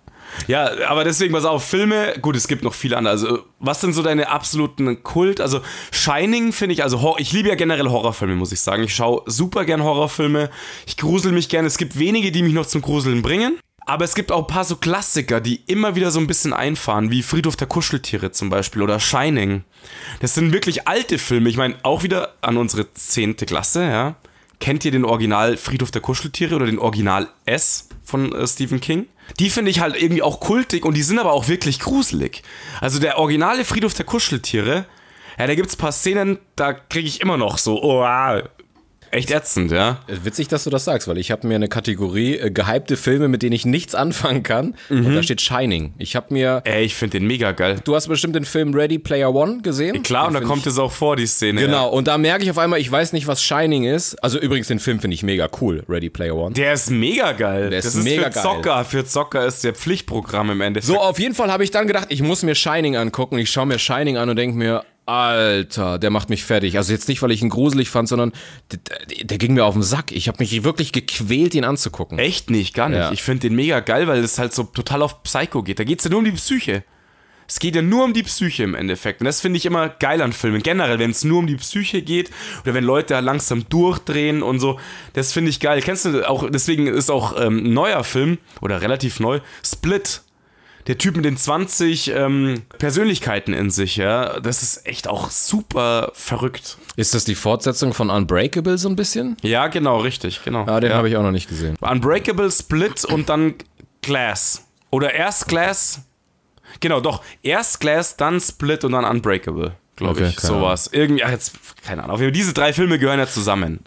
Ja, aber deswegen, pass auf, Filme, gut, es gibt noch viele andere. Also, was sind so deine absoluten Kult? Also, Shining finde ich, also, Hor- ich liebe ja generell Horrorfilme, muss ich sagen. Ich schaue super gern Horrorfilme. Ich grusel mich gerne. Es gibt wenige, die mich noch zum Gruseln bringen. Aber es gibt auch ein paar so Klassiker, die immer wieder so ein bisschen einfahren, wie Friedhof der Kuscheltiere zum Beispiel oder Shining. Das sind wirklich alte Filme. Ich meine, auch wieder an unsere zehnte Klasse, ja. Kennt ihr den Original Friedhof der Kuscheltiere oder den Original S von äh, Stephen King? Die finde ich halt irgendwie auch kultig und die sind aber auch wirklich gruselig. Also der originale Friedhof der Kuscheltiere, ja, da gibt's ein paar Szenen, da kriege ich immer noch so, oh, ah, echt ätzend, ja. Witzig, dass du das sagst, weil ich habe mir eine Kategorie äh, gehypte Filme, mit denen ich nichts anfangen kann. Mhm. Und da steht Shining. Ich habe mir... Ey, ich finde den mega geil. Du hast bestimmt den Film Ready Player One gesehen? Ja, klar, den und da kommt es auch vor, die Szene. Genau, ja. und da merke ich auf einmal, ich weiß nicht, was Shining ist. Also übrigens, den Film finde ich mega cool, Ready Player One. Der ist mega geil. Der ist das ist mega für geil. Zocker. Für Zocker ist der Pflichtprogramm im Endeffekt. So, auf jeden Fall habe ich dann gedacht, ich muss mir Shining angucken. Ich schaue mir Shining an und denke mir, Alter, der macht mich fertig. Also jetzt nicht, weil ich ihn gruselig fand, sondern der, der, der ging mir auf den Sack. Ich habe mich wirklich gequält, ihn anzugucken. Echt nicht, gar nicht. Ja. Ich finde den mega geil, weil es halt so total auf Psycho geht. Da geht es ja nur um die Psyche. Es geht ja nur um die Psyche im Endeffekt. Und das finde ich immer geil an Filmen. Generell, wenn es nur um die Psyche geht oder wenn Leute langsam durchdrehen und so. Das finde ich geil. Kennst du auch, deswegen ist auch ähm, ein neuer Film oder relativ neu, Split. Der Typ mit den zwanzig ähm, Persönlichkeiten in sich, ja, das ist echt auch super verrückt. Ist das die Fortsetzung von Unbreakable so ein bisschen? Ja, genau, richtig, genau. Ah, den ja. habe ich auch noch nicht gesehen. Unbreakable, Split und dann Glass. Oder erst Glass, genau, doch, erst Glass, dann Split und dann Unbreakable, glaube Okay, ich, keine sowas. Irgendwie, ach, jetzt, keine Ahnung, auf jeden Fall, diese drei Filme gehören ja zusammen.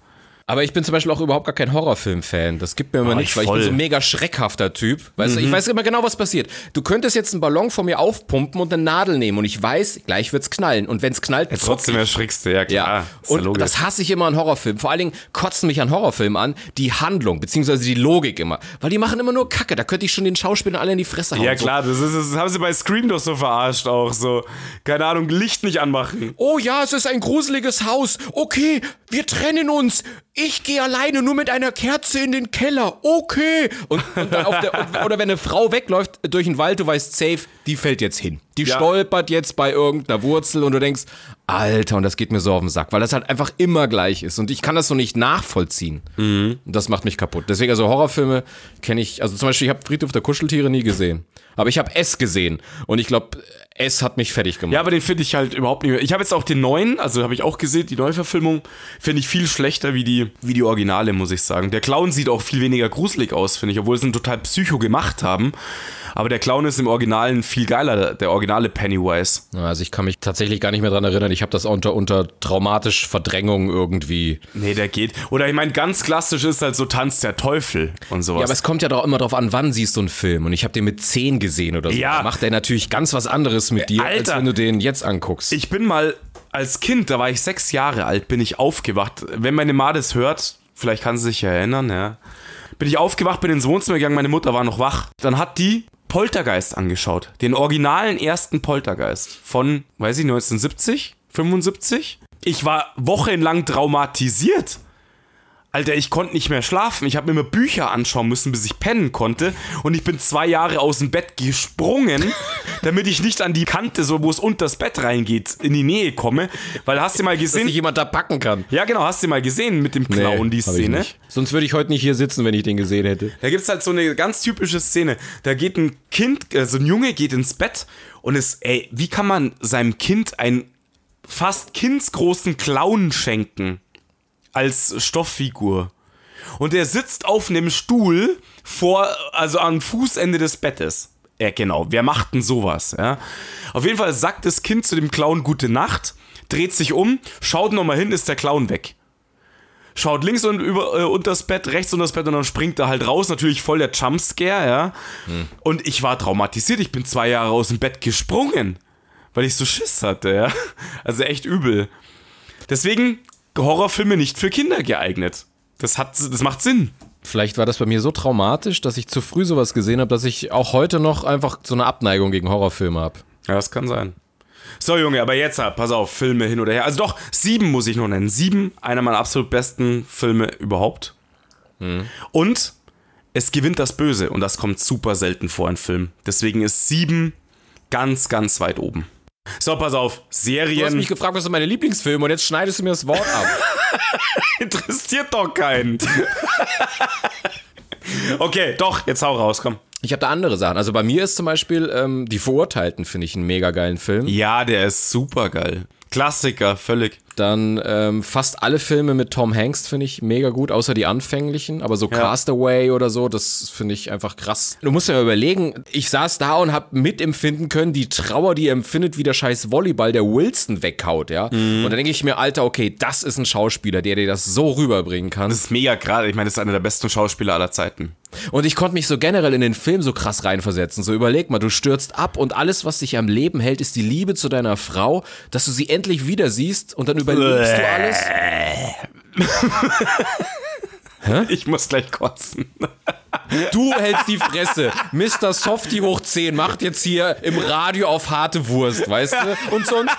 Aber ich bin zum Beispiel auch überhaupt gar kein Horrorfilm-Fan. Das gibt mir immer Oh, nichts, ich weil ich voll. bin so ein mega schreckhafter Typ. Weißt du, ich weiß immer genau, was passiert. Du könntest jetzt einen Ballon von mir aufpumpen und eine Nadel nehmen und ich weiß, gleich wird's knallen. Und wenn's knallt, Ja, trotzdem erschrickst du, ja klar. ja, Ist ja und logisch. das hasse ich immer an Horrorfilmen. Vor allen Dingen kotzen mich an Horrorfilmen an die Handlung, beziehungsweise die Logik immer. Weil die machen immer nur Kacke. Da könnte ich schon den Schauspielern alle in die Fresse hauen. Ja So, klar, das, ist, das haben sie bei Scream doch so verarscht auch. So, keine Ahnung, Licht nicht anmachen. oh ja, es ist ein gruseliges Haus. Okay, wir trennen uns. Ich gehe alleine nur mit einer Kerze in den Keller. Okay. Und, und dann auf der, und, oder wenn eine Frau wegläuft durch den Wald, du weißt safe, die fällt jetzt hin. Die Ja. stolpert jetzt bei irgendeiner Wurzel und du denkst, Alter, und das geht mir so auf den Sack, weil das halt einfach immer gleich ist. Und ich kann das so nicht nachvollziehen. Mhm. Und das macht mich kaputt. Deswegen, also Horrorfilme kenne ich, also zum Beispiel, ich habe Friedhof der Kuscheltiere nie gesehen. Aber ich habe S gesehen. Und ich glaube, S hat mich fertig gemacht. Ja, aber den finde ich halt überhaupt nicht mehr. Ich habe jetzt auch den neuen, also habe ich auch gesehen, die Neuverfilmung, finde ich viel schlechter wie die, wie die Originale, muss ich sagen. Der Clown sieht auch viel weniger gruselig aus, finde ich, obwohl sie ihn total psycho gemacht haben. Aber der Clown ist im Originalen viel geiler, der originale Pennywise. Also ich kann mich tatsächlich gar nicht mehr dran erinnern. Ich habe das unter, unter traumatisch Verdrängung irgendwie. Nee, der geht. Oder ich meine, ganz klassisch ist halt so Tanz der Teufel und sowas. Ja, aber es kommt ja doch immer drauf an, wann siehst du einen Film. Und ich habe den mit zehn gesehen oder so. Ja. Da macht er natürlich ganz was anderes mit dir, Alter. als wenn du den jetzt anguckst. Ich bin mal als Kind, da war ich sechs Jahre alt, bin ich aufgewacht. Wenn meine Ma das hört, vielleicht kann sie sich ja erinnern, ja. Bin ich aufgewacht, bin ins Wohnzimmer gegangen, meine Mutter war noch wach. Dann hat die Poltergeist angeschaut. Den originalen ersten Poltergeist von, weiß ich, neunzehnhundertsiebzig, fünfundsiebzig. Ich war wochenlang traumatisiert. Alter, ich konnte nicht mehr schlafen. Ich habe mir immer Bücher anschauen müssen, bis ich pennen konnte. Und ich bin zwei Jahre aus dem Bett gesprungen, damit ich nicht an die Kante, so wo es unter das Bett reingeht, in die Nähe komme. Weil hast du mal Dass gesehen... sich jemand da packen kann. Ja, genau, hast du mal gesehen mit dem Clown, die hab ich Szene. nicht. Sonst würde ich heute nicht hier sitzen, wenn ich den gesehen hätte. Da gibt's halt so eine ganz typische Szene. Da geht ein Kind, also ein Junge geht ins Bett und ist, ey, wie kann man seinem Kind einen fast kindsgroßen Clown schenken? Als Stofffigur. Und er sitzt auf einem Stuhl vor, also am Fußende des Bettes. Ja, genau. Wer macht denn sowas, ja? Auf jeden Fall sagt das Kind zu dem Clown Gute Nacht, dreht sich um, schaut nochmal hin, ist der Clown weg. Schaut links und über, äh, unter das Bett, rechts unter das Bett und dann springt er halt raus. Natürlich voll der Jumpscare, ja. Hm. Und ich war traumatisiert. Ich bin zwei Jahre aus dem Bett gesprungen, weil ich so Schiss hatte, ja. Also echt übel. Deswegen Horrorfilme nicht für Kinder geeignet. Das hat, das macht Sinn. Vielleicht war das bei mir so traumatisch, dass ich zu früh sowas gesehen habe, dass ich auch heute noch einfach so eine Abneigung gegen Horrorfilme habe. Ja, das kann sein. So, Junge, aber jetzt, pass auf, Filme hin oder her. Also doch, Sieben muss ich noch nennen. Sieben, einer meiner absolut besten Filme überhaupt. Hm. Und es gewinnt das Böse. Und das kommt super selten vor in Filmen. Deswegen ist Sieben ganz, ganz weit oben. So, pass auf, Serien. Du hast mich gefragt, was sind meine Lieblingsfilme und jetzt schneidest du mir das Wort ab. Interessiert doch keinen. Okay, doch, jetzt hau raus, komm. Ich habe da andere Sachen. Also bei mir ist zum Beispiel ähm, Die Verurteilten, finde ich einen mega geilen Film. Ja, der ist super geil. Klassiker, völlig. Dann ähm, fast alle Filme mit Tom Hanks finde ich mega gut, außer die anfänglichen. Aber so ja. Castaway oder so, das finde ich einfach krass. Du musst dir mal überlegen, ich saß da und habe mitempfinden können, die Trauer, die er empfindet, wie der scheiß Volleyball der Wilson weghaut, ja. Mhm. Und dann denke ich mir, Alter, okay, das ist ein Schauspieler, der dir das so rüberbringen kann. Das ist mega gerade. Ich meine, das ist einer der besten Schauspieler aller Zeiten. Und ich konnte mich so generell in den Film so krass reinversetzen. So überleg mal, du stürzt ab und alles, was dich am Leben hält, ist die Liebe zu deiner Frau, dass du sie endlich wieder siehst und dann überlebst du alles. Hä? Ich muss gleich kotzen. Du hältst die Fresse. Mister Softie hoch zehn macht jetzt hier im Radio auf harte Wurst, weißt du? Und sonst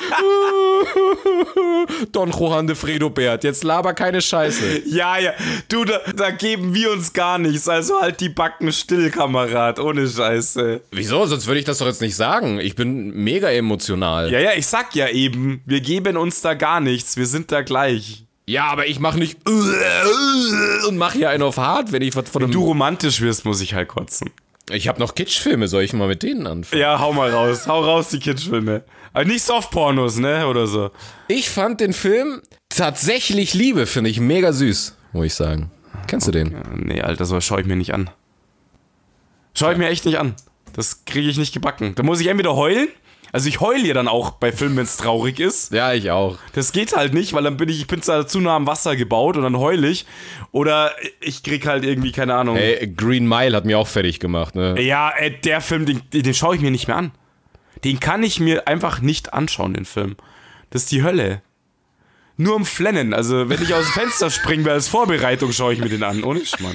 Don Juan de Fredobert. Jetzt laber keine Scheiße. Ja, ja. Du, da, da geben wir uns gar nichts. Also halt die Backen still, Kamerad. Ohne Scheiße. Wieso? Sonst würde ich das doch jetzt nicht sagen. Ich bin mega emotional. Ja, ja, ich sag ja eben, wir geben uns da gar nichts. Wir sind da gleich. Ja, aber ich mach nicht und mach hier einen auf hart, wenn ich was von einem... Wenn du romantisch wirst, muss ich halt kotzen. Ich hab noch Kitschfilme, soll ich mal mit denen anfangen? Ja, hau mal raus. Hau raus, die Kitschfilme. Aber nicht Softpornos, ne? Oder so. Ich fand den Film Tatsächlich Liebe, finde ich mega süß, muss ich sagen. Kennst du den? Nee, Alter, sowas schau ich mir nicht an. Schau ich mir echt nicht an. Das kriege ich nicht gebacken. Da muss ich entweder heulen Also ich heule ja dann auch bei Filmen, wenn es traurig ist. Ja, ich auch. Das geht halt nicht, weil dann bin ich, ich bin zwar zu nah am Wasser gebaut und dann heule ich. Oder ich krieg halt irgendwie, keine Ahnung. Hey, Green Mile hat mir auch fertig gemacht, ne? Ja, ey, der Film, den, den schaue ich mir nicht mehr an. Den kann ich mir einfach nicht anschauen, den Film. Das ist die Hölle. Nur um Flennen. Also, wenn ich aus dem Fenster springe, als Vorbereitung schaue ich mir den an. Ohne Schmarrn.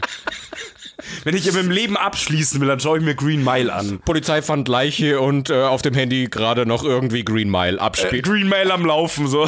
Wenn ich in meinem Leben abschließen will, dann schaue ich mir Green Mile an. Polizei fand Leiche und äh, auf dem Handy gerade noch irgendwie Green Mile abspielt. Äh, Green Mile am Laufen, so.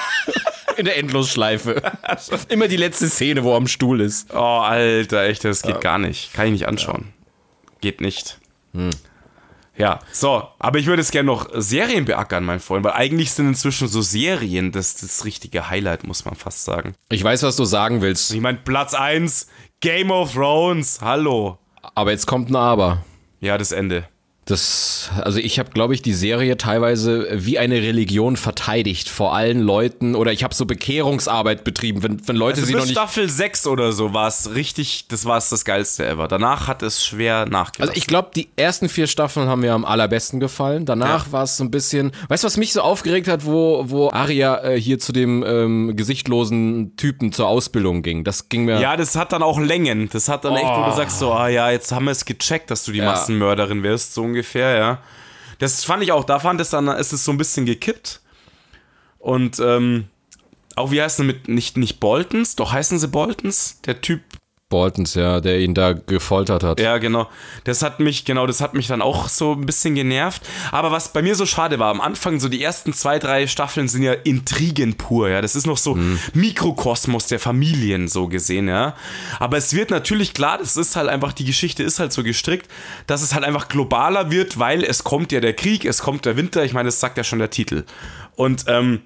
In der Endlosschleife. Immer die letzte Szene, wo er am Stuhl ist. Oh, Alter, echt, das geht ja. gar nicht. Kann ich nicht anschauen. Ja. Geht nicht. Hm. Ja, so, aber ich würde es gerne noch Serien beackern, mein Freund, weil eigentlich sind inzwischen so Serien das, das richtige Highlight, muss man fast sagen. Ich weiß, was du sagen willst. Ich meine, Platz eins, Game of Thrones, hallo. Aber jetzt kommt ein Aber. Ja, das Ende. Das, also ich habe, glaube ich, die Serie teilweise wie eine Religion verteidigt vor allen Leuten oder ich habe so Bekehrungsarbeit betrieben, wenn, wenn Leute also sie bis noch nicht... Staffel sechs oder so war es richtig, das war es das Geilste ever. Danach hat es schwer nachgelassen. Also ich glaube, die ersten vier Staffeln haben mir am allerbesten gefallen. Danach ja. war es so ein bisschen... Weißt du, was mich so aufgeregt hat, wo, wo Arya äh, hier zu dem ähm, gesichtlosen Typen zur Ausbildung ging? Das ging mir... Ja, das hat dann auch Längen. Das hat dann oh. echt, wo du sagst so, ah ja, jetzt haben wir es gecheckt, dass du die ja. Massenmörderin wirst, so ungefähr, ja. Das fand ich auch, da fand es dann, ist es so ein bisschen gekippt. Und, ähm, auch wie heißen sie mit, nicht, nicht Boltons, doch heißen sie Boltons? Der Typ. Boltons, ja, der ihn da gefoltert hat. Ja, genau. Das hat mich, genau, das hat mich dann auch so ein bisschen genervt. Aber was bei mir so schade war, am Anfang, so die ersten zwei, drei Staffeln sind ja Intrigen pur, ja. Das ist noch so hm. Mikrokosmos der Familien, so gesehen, ja. Aber es wird natürlich klar, das ist halt einfach, die Geschichte ist halt so gestrickt, dass es halt einfach globaler wird, weil es kommt ja der Krieg, es kommt der Winter, ich meine, das sagt ja schon der Titel. Und, ähm,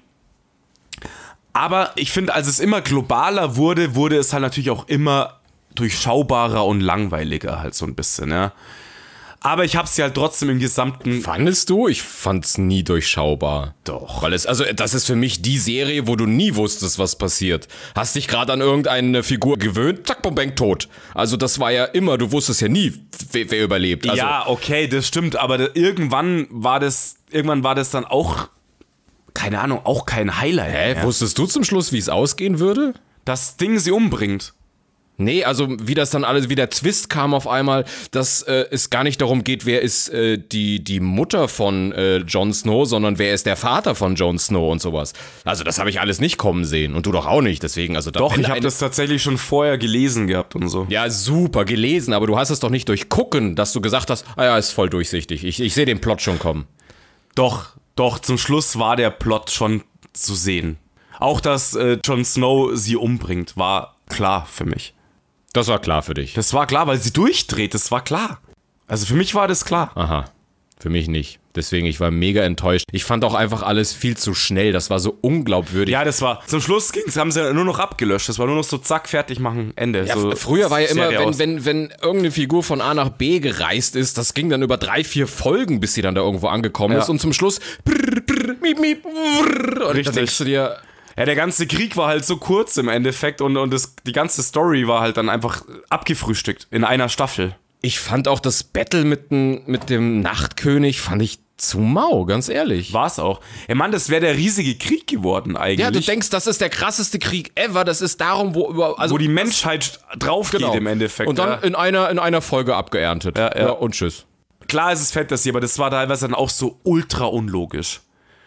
aber ich finde, als es immer globaler wurde, wurde es halt natürlich auch immer durchschaubarer und langweiliger halt so ein bisschen, ja. Aber ich hab's ja halt trotzdem im gesamten... Fandest du? Ich fand's nie durchschaubar. Doch. Weil es, also das ist für mich die Serie, wo du nie wusstest, was passiert. Hast dich gerade an irgendeine Figur gewöhnt, zack, bom, bang, tot. Also das war ja immer, du wusstest ja nie, wer, wer überlebt. Also, ja, okay, das stimmt, aber da, irgendwann war das, irgendwann war das dann auch, keine Ahnung, auch kein Highlight. Hä, mehr. Wusstest du zum Schluss, wie es ausgehen würde? Das Ding sie umbringt. Nee, also wie das dann alles, wie der Twist kam auf einmal, dass äh, es gar nicht darum geht, wer ist äh, die, die Mutter von äh, Jon Snow, sondern wer ist der Vater von Jon Snow und sowas. Also das habe ich alles nicht kommen sehen und du doch auch nicht, deswegen, also... Da doch, ich habe das tatsächlich schon vorher gelesen gehabt und so. Ja, super, gelesen, aber du hast es doch nicht durchgucken, dass du gesagt hast, ah ja, ist voll durchsichtig, ich, ich sehe den Plot schon kommen. Doch, doch, zum Schluss war der Plot schon zu sehen. Auch, dass äh, Jon Snow sie umbringt, war klar für mich. Das war klar für dich. Das war klar, weil sie durchdreht, das war klar. Also für mich war das klar. Aha, für mich nicht. Deswegen, ich war mega enttäuscht. Ich fand auch einfach alles viel zu schnell, das war so unglaubwürdig. Ja, das war, zum Schluss ging's, haben sie nur noch abgelöscht, das war nur noch so zack, fertig machen, Ende. Ja, so früher war ja immer, wenn, wenn, wenn irgendeine Figur von A nach B gereist ist, das ging dann über drei, vier Folgen, bis sie dann da irgendwo angekommen ja. ist und zum Schluss brrr, brrr, miep, miep, brrr, und richtig. Da denkst du dir... Ja, der ganze Krieg war halt so kurz im Endeffekt und, und das, die ganze Story war halt dann einfach abgefrühstückt in einer Staffel. Ich fand auch das Battle mit, n, mit dem Nachtkönig, fand ich zu mau, ganz ehrlich. War's auch. Ey Mann, das wäre der riesige Krieg geworden eigentlich. Ja, du denkst, das ist der krasseste Krieg ever, das ist darum, wo über... Also wo die Menschheit drauf geht genau. im Endeffekt. Und dann ja. in, einer, in einer Folge abgeerntet. Ja, ja. Ja, und tschüss. Klar ist es Fantasy, aber das war teilweise dann auch so ultra unlogisch.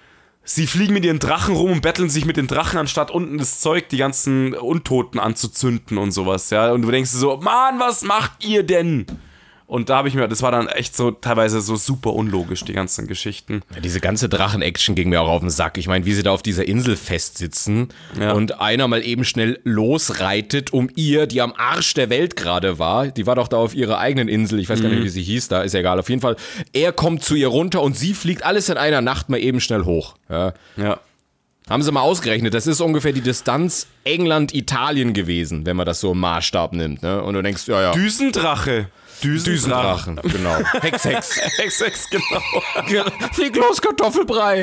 Sie fliegen mit ihren Drachen rum und betteln sich mit den Drachen, anstatt unten das Zeug, die ganzen Untoten anzuzünden und sowas, ja. Und du denkst dir so, Mann, was macht ihr denn? Und da habe ich mir, das war dann echt so teilweise so super unlogisch, die ganzen Geschichten. Ja, diese ganze Drachen-Action ging mir auch auf den Sack. Ich meine, wie sie da auf dieser Insel festsitzen ja. und einer mal eben schnell losreitet, um ihr, die am Arsch der Welt gerade war, die war doch da auf ihrer eigenen Insel, ich weiß gar nicht, wie sie hieß da, ist ja egal, auf jeden Fall, er kommt zu ihr runter und sie fliegt alles in einer Nacht mal eben schnell hoch. Ja. Ja. Haben sie mal ausgerechnet, das ist ungefähr die Distanz England-Italien gewesen, wenn man das so im Maßstab nimmt, ne? Und du denkst, ja, ja. Düsendrache. Düsendrachen, genau. Hex, Hex. Hex, Hex, genau. Flieg los, Kartoffelbrei.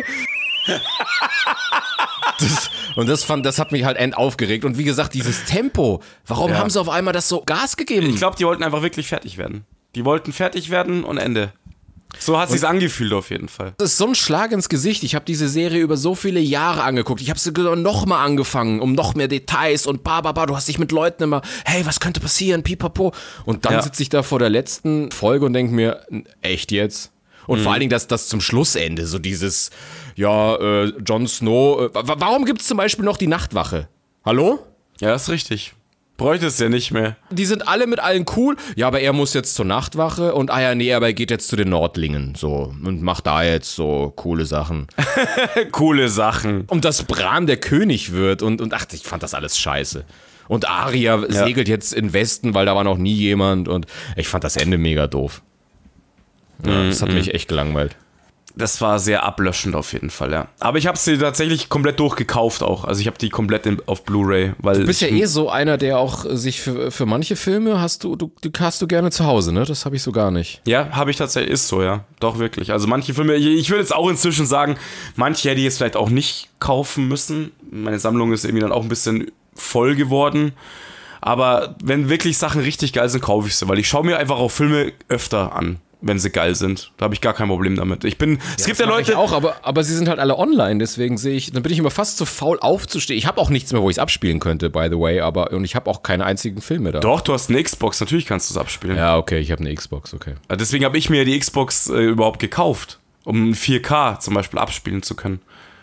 das, und das, fand, das hat mich halt end aufgeregt. Und wie gesagt, dieses Tempo. Warum ja. haben sie auf einmal das so Gas gegeben? Ich glaube, die wollten einfach wirklich fertig werden. Die wollten fertig werden und Ende. So hat sich's angefühlt auf jeden Fall. Das ist so ein Schlag ins Gesicht. Ich habe diese Serie über so viele Jahre angeguckt. Ich habe sie nochmal angefangen, um noch mehr Details und ba, ba, ba. Du hast dich mit Leuten immer, hey, was könnte passieren, pipapo. Und dann ja. sitze ich da vor der letzten Folge und denke mir, echt jetzt? Und mhm. vor allen Dingen das, das zum Schlussende, so dieses, ja, äh, Jon Snow. Äh, warum gibt es zum Beispiel noch die Nachtwache? Hallo? Ja, ist richtig. Bräuchte es ja nicht mehr. Die sind alle mit allen cool. Ja, aber er muss jetzt zur Nachtwache und ah ja, nee, aber er geht jetzt zu den Nordlingen so und macht da jetzt so coole Sachen. Coole Sachen. Und dass Bran der König wird und, und ach, ich fand das alles scheiße. Und Arya ja. segelt jetzt in Westen, weil da war noch nie jemand und ich fand das Ende mega doof. Ja, mm, das hat mm. mich echt gelangweilt. Das war sehr ablöschend auf jeden Fall, ja. Aber ich habe sie tatsächlich komplett durchgekauft auch. Also ich habe die komplett in, auf Blu-ray. Weil du bist ja eh so einer, der auch sich für, für manche Filme hast du, du, du hast du gerne zu Hause, ne? Das habe ich so gar nicht. Ja, habe ich tatsächlich, ist so, ja. Doch, wirklich. Also manche Filme, ich, ich würde jetzt auch inzwischen sagen, manche hätte ich jetzt vielleicht auch nicht kaufen müssen. Meine Sammlung ist irgendwie dann auch ein bisschen voll geworden. Aber wenn wirklich Sachen richtig geil sind, kaufe ich sie. Weil ich schaue mir einfach auch Filme öfter an, wenn sie geil sind. Da habe ich gar kein Problem damit. Ich bin, es ja, gibt ja Leute... Ich auch, aber, aber sie sind halt alle online, deswegen sehe ich, dann bin ich immer fast zu faul aufzustehen. Ich habe auch nichts mehr, wo ich es abspielen könnte, by the way, aber und ich habe auch keine einzigen Filme da. Doch, du hast eine Xbox, natürlich kannst du es abspielen. Ja, okay, ich habe eine Xbox, okay. Deswegen habe ich mir die Xbox äh, überhaupt gekauft, um vier K zum Beispiel abspielen zu können.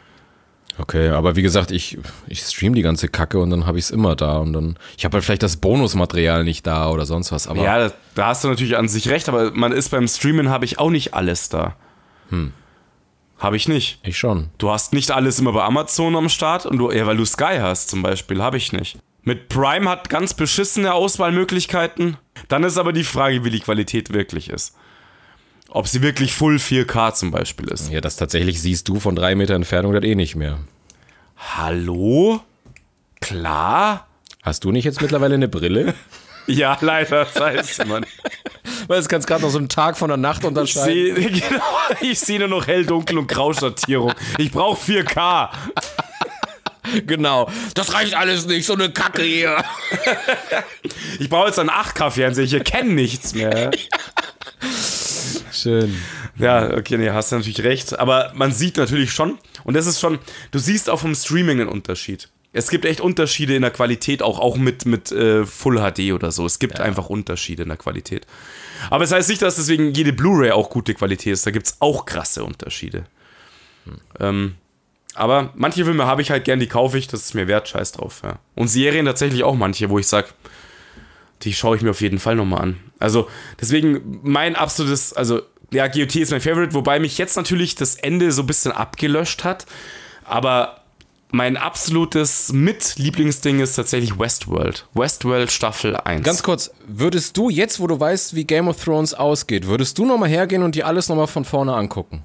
Okay, aber wie gesagt, ich, ich stream die ganze Kacke und dann habe ich es immer da und dann, ich habe halt vielleicht das Bonusmaterial nicht da oder sonst was. Aber ja, da hast du natürlich an sich recht, aber man ist beim Streamen, habe ich auch nicht alles da. Hm. Habe ich nicht. Ich schon. Du hast nicht alles immer bei Amazon am Start, und du, ja, weil du Sky hast zum Beispiel, habe ich nicht. Mit Prime hat ganz beschissene Auswahlmöglichkeiten. Dann ist aber die Frage, wie die Qualität wirklich ist. Ob sie wirklich Full vier K zum Beispiel ist. Ja, das tatsächlich siehst du von drei Meter Entfernung das eh nicht mehr. Hallo? Klar? Hast du nicht jetzt mittlerweile eine Brille? Ja, leider, scheiße, Mann. Weil es kannst gerade noch so einen Tag von der Nacht unterscheiden. Ich sehe genau, ich sehe nur noch hell, dunkel und Grauschattierung. Ich brauche vier K. Genau. Das reicht alles nicht, so eine Kacke hier. Ich brauche jetzt einen acht K-Fernseher, ich erkenne nichts mehr. Schön. Ja, okay, nee, hast du natürlich recht. Aber man sieht natürlich schon, und das ist schon, du siehst auch vom Streaming einen Unterschied. Es gibt echt Unterschiede in der Qualität, auch, auch mit, mit äh, Full H D oder so. Es gibt ja. einfach Unterschiede in der Qualität. Aber es heißt nicht, dass deswegen jede Blu-ray auch gute Qualität ist. Da gibt es auch krasse Unterschiede. Hm. Ähm, aber manche Filme habe ich halt gern, die kaufe ich, das ist mir wert, scheiß drauf. Ja. Und Serien tatsächlich auch manche, wo ich sage, die schaue ich mir auf jeden Fall nochmal an. Also deswegen mein absolutes, also ja, G O T ist mein Favorite, wobei mich jetzt natürlich das Ende so ein bisschen abgelöscht hat. Aber mein absolutes Mit-Lieblingsding ist tatsächlich Westworld. Westworld Staffel eins. Ganz kurz, würdest du jetzt, wo du weißt, wie Game of Thrones ausgeht, würdest du nochmal hergehen und dir alles nochmal von vorne angucken?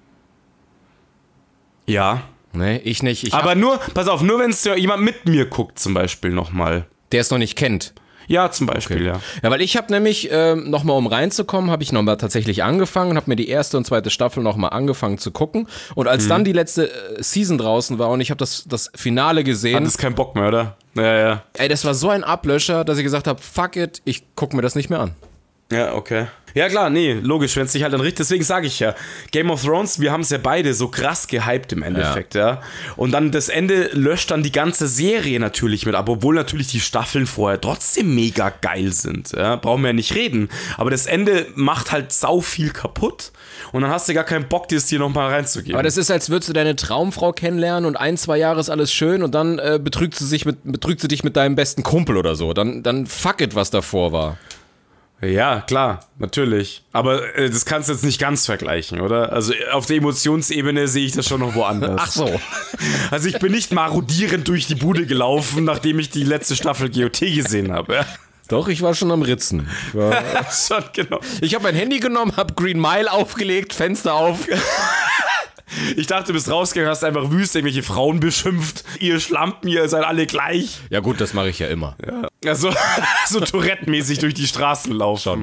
Ja. Nee, ich nicht. Ich Aber nur, pass auf, nur wenn es jemand mit mir guckt zum Beispiel nochmal. Der es noch nicht kennt. Ja, zum Beispiel, okay. ja. Ja, weil ich habe nämlich, äh, nochmal um reinzukommen, habe ich nochmal tatsächlich angefangen und habe mir die erste und zweite Staffel nochmal angefangen zu gucken. Und als mhm. dann die letzte äh, Season draußen war und ich habe das, das Finale gesehen. Hattest keinen Bock mehr, oder? Ja, ja. Ey, das war so ein Ablöscher, dass ich gesagt habe, fuck it, ich gucke mir das nicht mehr an. Ja, okay. Ja klar, nee, logisch, wenn es dich halt dann richtig, deswegen sage ich ja, Game of Thrones, wir haben es ja beide so krass gehypt im Endeffekt, ja. ja. Und dann das Ende löscht dann die ganze Serie natürlich mit ab, obwohl natürlich die Staffeln vorher trotzdem mega geil sind, ja, brauchen wir ja nicht reden. Aber das Ende macht halt sau viel kaputt und dann hast du gar keinen Bock, dir es dir nochmal reinzugeben. Aber das ist, als würdest du deine Traumfrau kennenlernen und ein, zwei Jahre ist alles schön und dann äh, betrügt sie sich mit, betrügt sie dich mit deinem besten Kumpel oder so, dann, dann fuck it, was davor war. Ja, klar, natürlich. Aber äh, das kannst du jetzt nicht ganz vergleichen, oder? Also auf der Emotionsebene sehe ich das schon noch woanders. Ach so. Also ich bin nicht marodierend durch die Bude gelaufen, nachdem ich die letzte Staffel G O T gesehen habe. Doch, ich war schon am Ritzen. Ich, war schon, genau. Ich habe mein Handy genommen, habe Green Mile aufgelegt, Fenster auf. Ich dachte, du bist rausgegangen, hast einfach wüst irgendwelche Frauen beschimpft. Ihr Schlampen, ihr seid alle gleich. Ja gut, das mache ich ja immer. Ja, ja so, so Tourette-mäßig durch die Straßen laufen. Schon.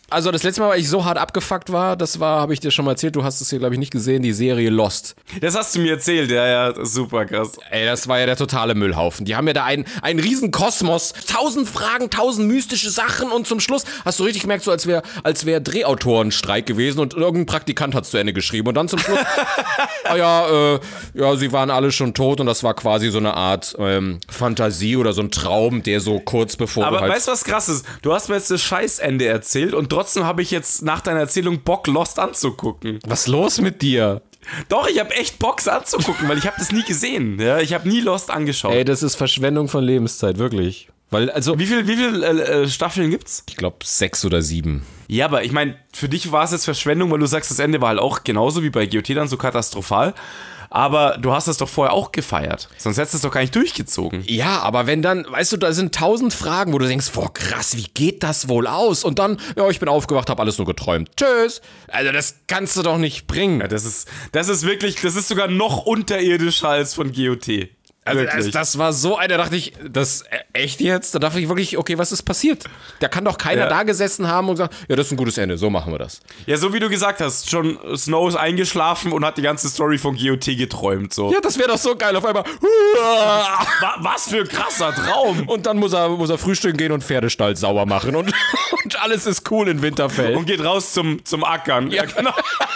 Also das letzte Mal, weil ich so hart abgefuckt war, das war, habe ich dir schon mal erzählt, du hast es hier, glaube ich, nicht gesehen, die Serie Lost. Das hast du mir erzählt, ja, ja, super krass. Ey, das war ja der totale Müllhaufen. Die haben ja da einen, einen riesen Kosmos, tausend Fragen, tausend mystische Sachen und zum Schluss hast du richtig gemerkt, so als wäre als wär Drehautorenstreik gewesen und irgendein Praktikant hat es zu Ende geschrieben und dann zum Schluss, ah ja, äh, ja, sie waren alle schon tot und das war quasi so eine Art ähm, Fantasie oder so ein Traum, der so kurz bevor Aber du halt... weißt du, was krass ist? Du hast mir jetzt das Scheißende erzählt und trotzdem habe ich jetzt nach deiner Erzählung Bock, Lost anzugucken. Was ist los mit dir? Doch, ich habe echt Bock, anzugucken, weil ich habe das nie gesehen. Ja? Ich habe nie Lost angeschaut. Ey, das ist Verschwendung von Lebenszeit, wirklich. Weil, also... Wie viel, wie viel äh, äh, Staffeln gibt's? Ich glaube sechs oder sieben. Ja, aber ich meine, für dich war es jetzt Verschwendung, weil du sagst, das Ende war halt auch genauso wie bei G O T dann so katastrophal. Aber du hast es doch vorher auch gefeiert. Sonst hättest du es doch gar nicht durchgezogen. Ja, aber wenn dann, weißt du, da sind tausend Fragen, wo du denkst, boah, krass, wie geht das wohl aus? Und dann, ja, ich bin aufgewacht, hab alles nur geträumt. Tschüss. Also das kannst du doch nicht bringen. Ja, das ist, das ist wirklich, das ist sogar noch unterirdischer als von G O T. Also das, das war so einer, da dachte ich, das echt jetzt? Da dachte ich wirklich, okay, was ist passiert? Da kann doch keiner ja. da gesessen haben und gesagt, ja, das ist ein gutes Ende, so machen wir das. Ja, so wie du gesagt hast, Jon Snow ist eingeschlafen und hat die ganze Story von G O T geträumt. So. Ja, das wäre doch so geil, auf einmal. Was für ein krasser Traum. Und dann muss er, muss er frühstücken gehen und Pferdestall sauber machen und, und alles ist cool in Winterfell. Und geht raus zum, zum Ackern. Ja, genau.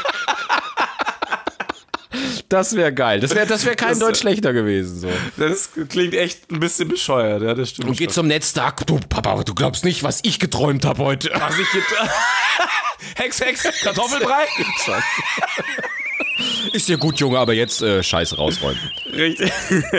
Das wäre geil. Das wäre das wär kein das, Deutsch schlechter gewesen. So. Das klingt echt ein bisschen bescheuert. Ja, das stimmt. Und geht zum Netztag. Du, Papa, du glaubst nicht, was ich geträumt habe heute. Was ich geträumt Hex, Hex, Kartoffelbrei? Ist ja gut, Junge, aber jetzt äh, Scheiße rausräumen. Richtig.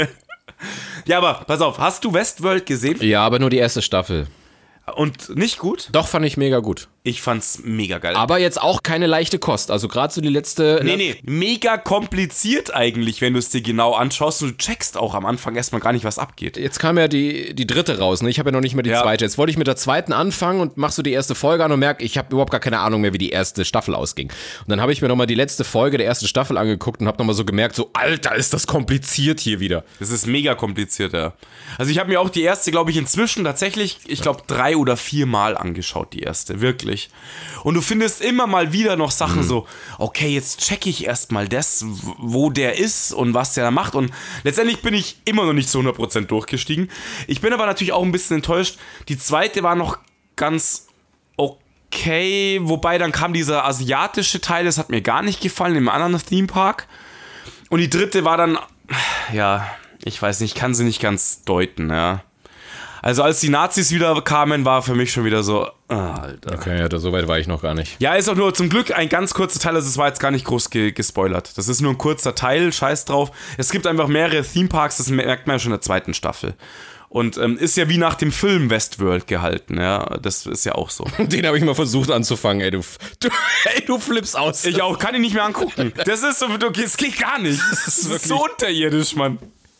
Ja, aber pass auf, hast du Westworld gesehen? Ja, aber nur die erste Staffel. Und nicht gut? Doch, fand ich mega gut. Ich fand's mega geil. Aber jetzt auch keine leichte Kost. Also gerade so die letzte... Nee, nee, mega kompliziert eigentlich, wenn du es dir genau anschaust. Und du checkst auch am Anfang erstmal gar nicht, was abgeht. Jetzt kam ja die, die dritte raus, ne? Ich habe ja noch nicht mehr die ja. zweite. Jetzt wollte ich mit der zweiten anfangen und mach so die erste Folge an und merke, ich habe überhaupt gar keine Ahnung mehr, wie die erste Staffel ausging. Und dann habe ich mir nochmal die letzte Folge der ersten Staffel angeguckt und habe nochmal so gemerkt, so, Alter, ist das kompliziert hier wieder. Das ist mega kompliziert, ja. Also ich habe mir auch die erste, glaube ich, inzwischen tatsächlich, ich glaube, drei oder vier Mal angeschaut, die erste, wirklich. Und du findest immer mal wieder noch Sachen mhm. so, okay, jetzt checke ich erstmal das, wo der ist und was der da macht. Und letztendlich bin ich immer noch nicht zu hundert Prozent durchgestiegen. Ich bin aber natürlich auch ein bisschen enttäuscht. Die zweite war noch ganz okay, wobei dann kam dieser asiatische Teil, das hat mir gar nicht gefallen, im anderen Theme Park. Und die dritte war dann, ja, ich weiß nicht, ich kann sie nicht ganz deuten, ja. Also als die Nazis wieder kamen, war für mich schon wieder so, ah, Alter. Okay, ja, so weit war ich noch gar nicht. Ja, ist auch nur zum Glück ein ganz kurzer Teil, also es war jetzt gar nicht groß ge- gespoilert. Das ist nur ein kurzer Teil, scheiß drauf. Es gibt einfach mehrere Themeparks, das merkt man ja schon in der zweiten Staffel. Und ähm, ist ja wie nach dem Film Westworld gehalten, ja, das ist ja auch so. Den habe ich mal versucht anzufangen, ey, du, du, ey, du flippst aus. Ich auch, kann ihn nicht mehr angucken. Das ist so, das geht gar nicht. Das ist, das ist so unterirdisch, Mann.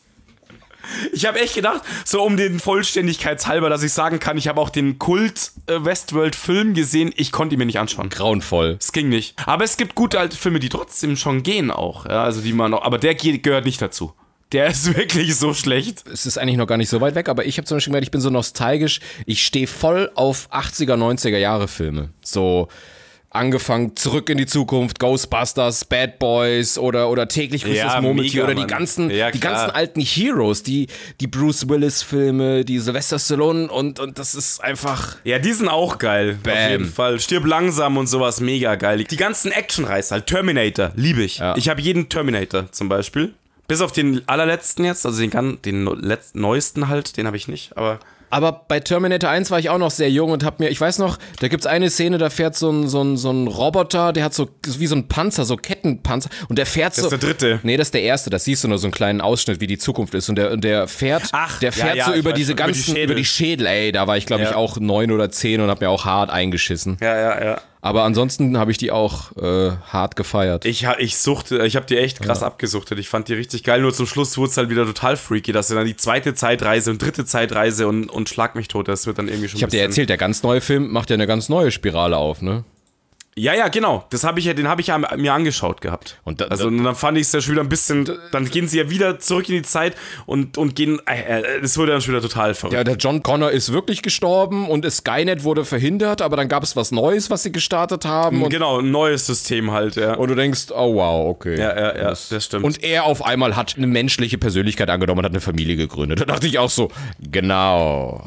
Ich habe echt gedacht, so um den Vollständigkeitshalber, dass ich sagen kann, ich habe auch den Kult-Westworld-Film gesehen, ich konnte ihn mir nicht anschauen. Grauenvoll. Es ging nicht. Aber es gibt gute alte Filme, die trotzdem schon gehen auch, ja, also die man noch, aber der gehört nicht dazu. Der ist wirklich so schlecht. Es ist eigentlich noch gar nicht so weit weg, aber ich habe zum Beispiel gemerkt, ich bin so nostalgisch, ich stehe voll auf achtziger, neunziger Jahre Filme. So... Angefangen, Zurück in die Zukunft, Ghostbusters, Bad Boys oder, oder Täglich grüßt das Murmeltier oder die ganzen, ja, die ganzen alten Heroes, die, die Bruce Willis-Filme, die Sylvester Stallone und, und das ist einfach... Ja, die sind auch geil, Bam. Auf jeden Fall. Stirb langsam und sowas, mega geil. Die ganzen Actionreißer, halt Terminator, liebe ich. Ja. Ich habe jeden Terminator zum Beispiel. Bis auf den allerletzten jetzt, also den, den letzten, neuesten halt, den habe ich nicht, aber... Aber bei Terminator eins war ich auch noch sehr jung und hab mir, ich weiß noch, da gibt's eine Szene, da fährt so ein, so ein, so ein Roboter, der hat so, wie so ein Panzer, so Kettenpanzer und der fährt so... Das ist der dritte. Nee, das ist der erste, das siehst du nur so einen kleinen Ausschnitt, wie die Zukunft ist und der, und der fährt, Ach, der fährt ja, ja, so über diese schon, ganzen, über die, über die Schädel, ey, da war ich glaube ja. ich auch neun oder zehn und hab mir auch hart eingeschissen. Ja, ja, ja. Aber ansonsten habe ich die auch äh, hart gefeiert. Ich, ich suchte, ich habe die echt krass ja. abgesuchtet. Ich fand die richtig geil. Nur zum Schluss wurde es halt wieder total freaky, dass er dann die zweite Zeitreise und dritte Zeitreise und, und Schlag mich tot. Das wird dann irgendwie schon. Ich habe dir erzählt, der ganz neue Film macht ja eine ganz neue Spirale auf, ne? Ja, ja, genau. Das habe ich ja, den habe ich ja mir angeschaut gehabt. Und da, also und dann fand ich es ja schon wieder ein bisschen, dann gehen sie ja wieder zurück in die Zeit und, und gehen, äh, das wurde dann schon wieder total verrückt. Ja, der John Connor ist wirklich gestorben und Skynet wurde verhindert, aber dann gab es was Neues, was sie gestartet haben. Und genau, ein neues System halt, ja. Und du denkst, oh wow, okay. Ja, ja, ja, das, das stimmt. Und er auf einmal hat eine menschliche Persönlichkeit angenommen und hat eine Familie gegründet. Da dachte ich auch so, genau.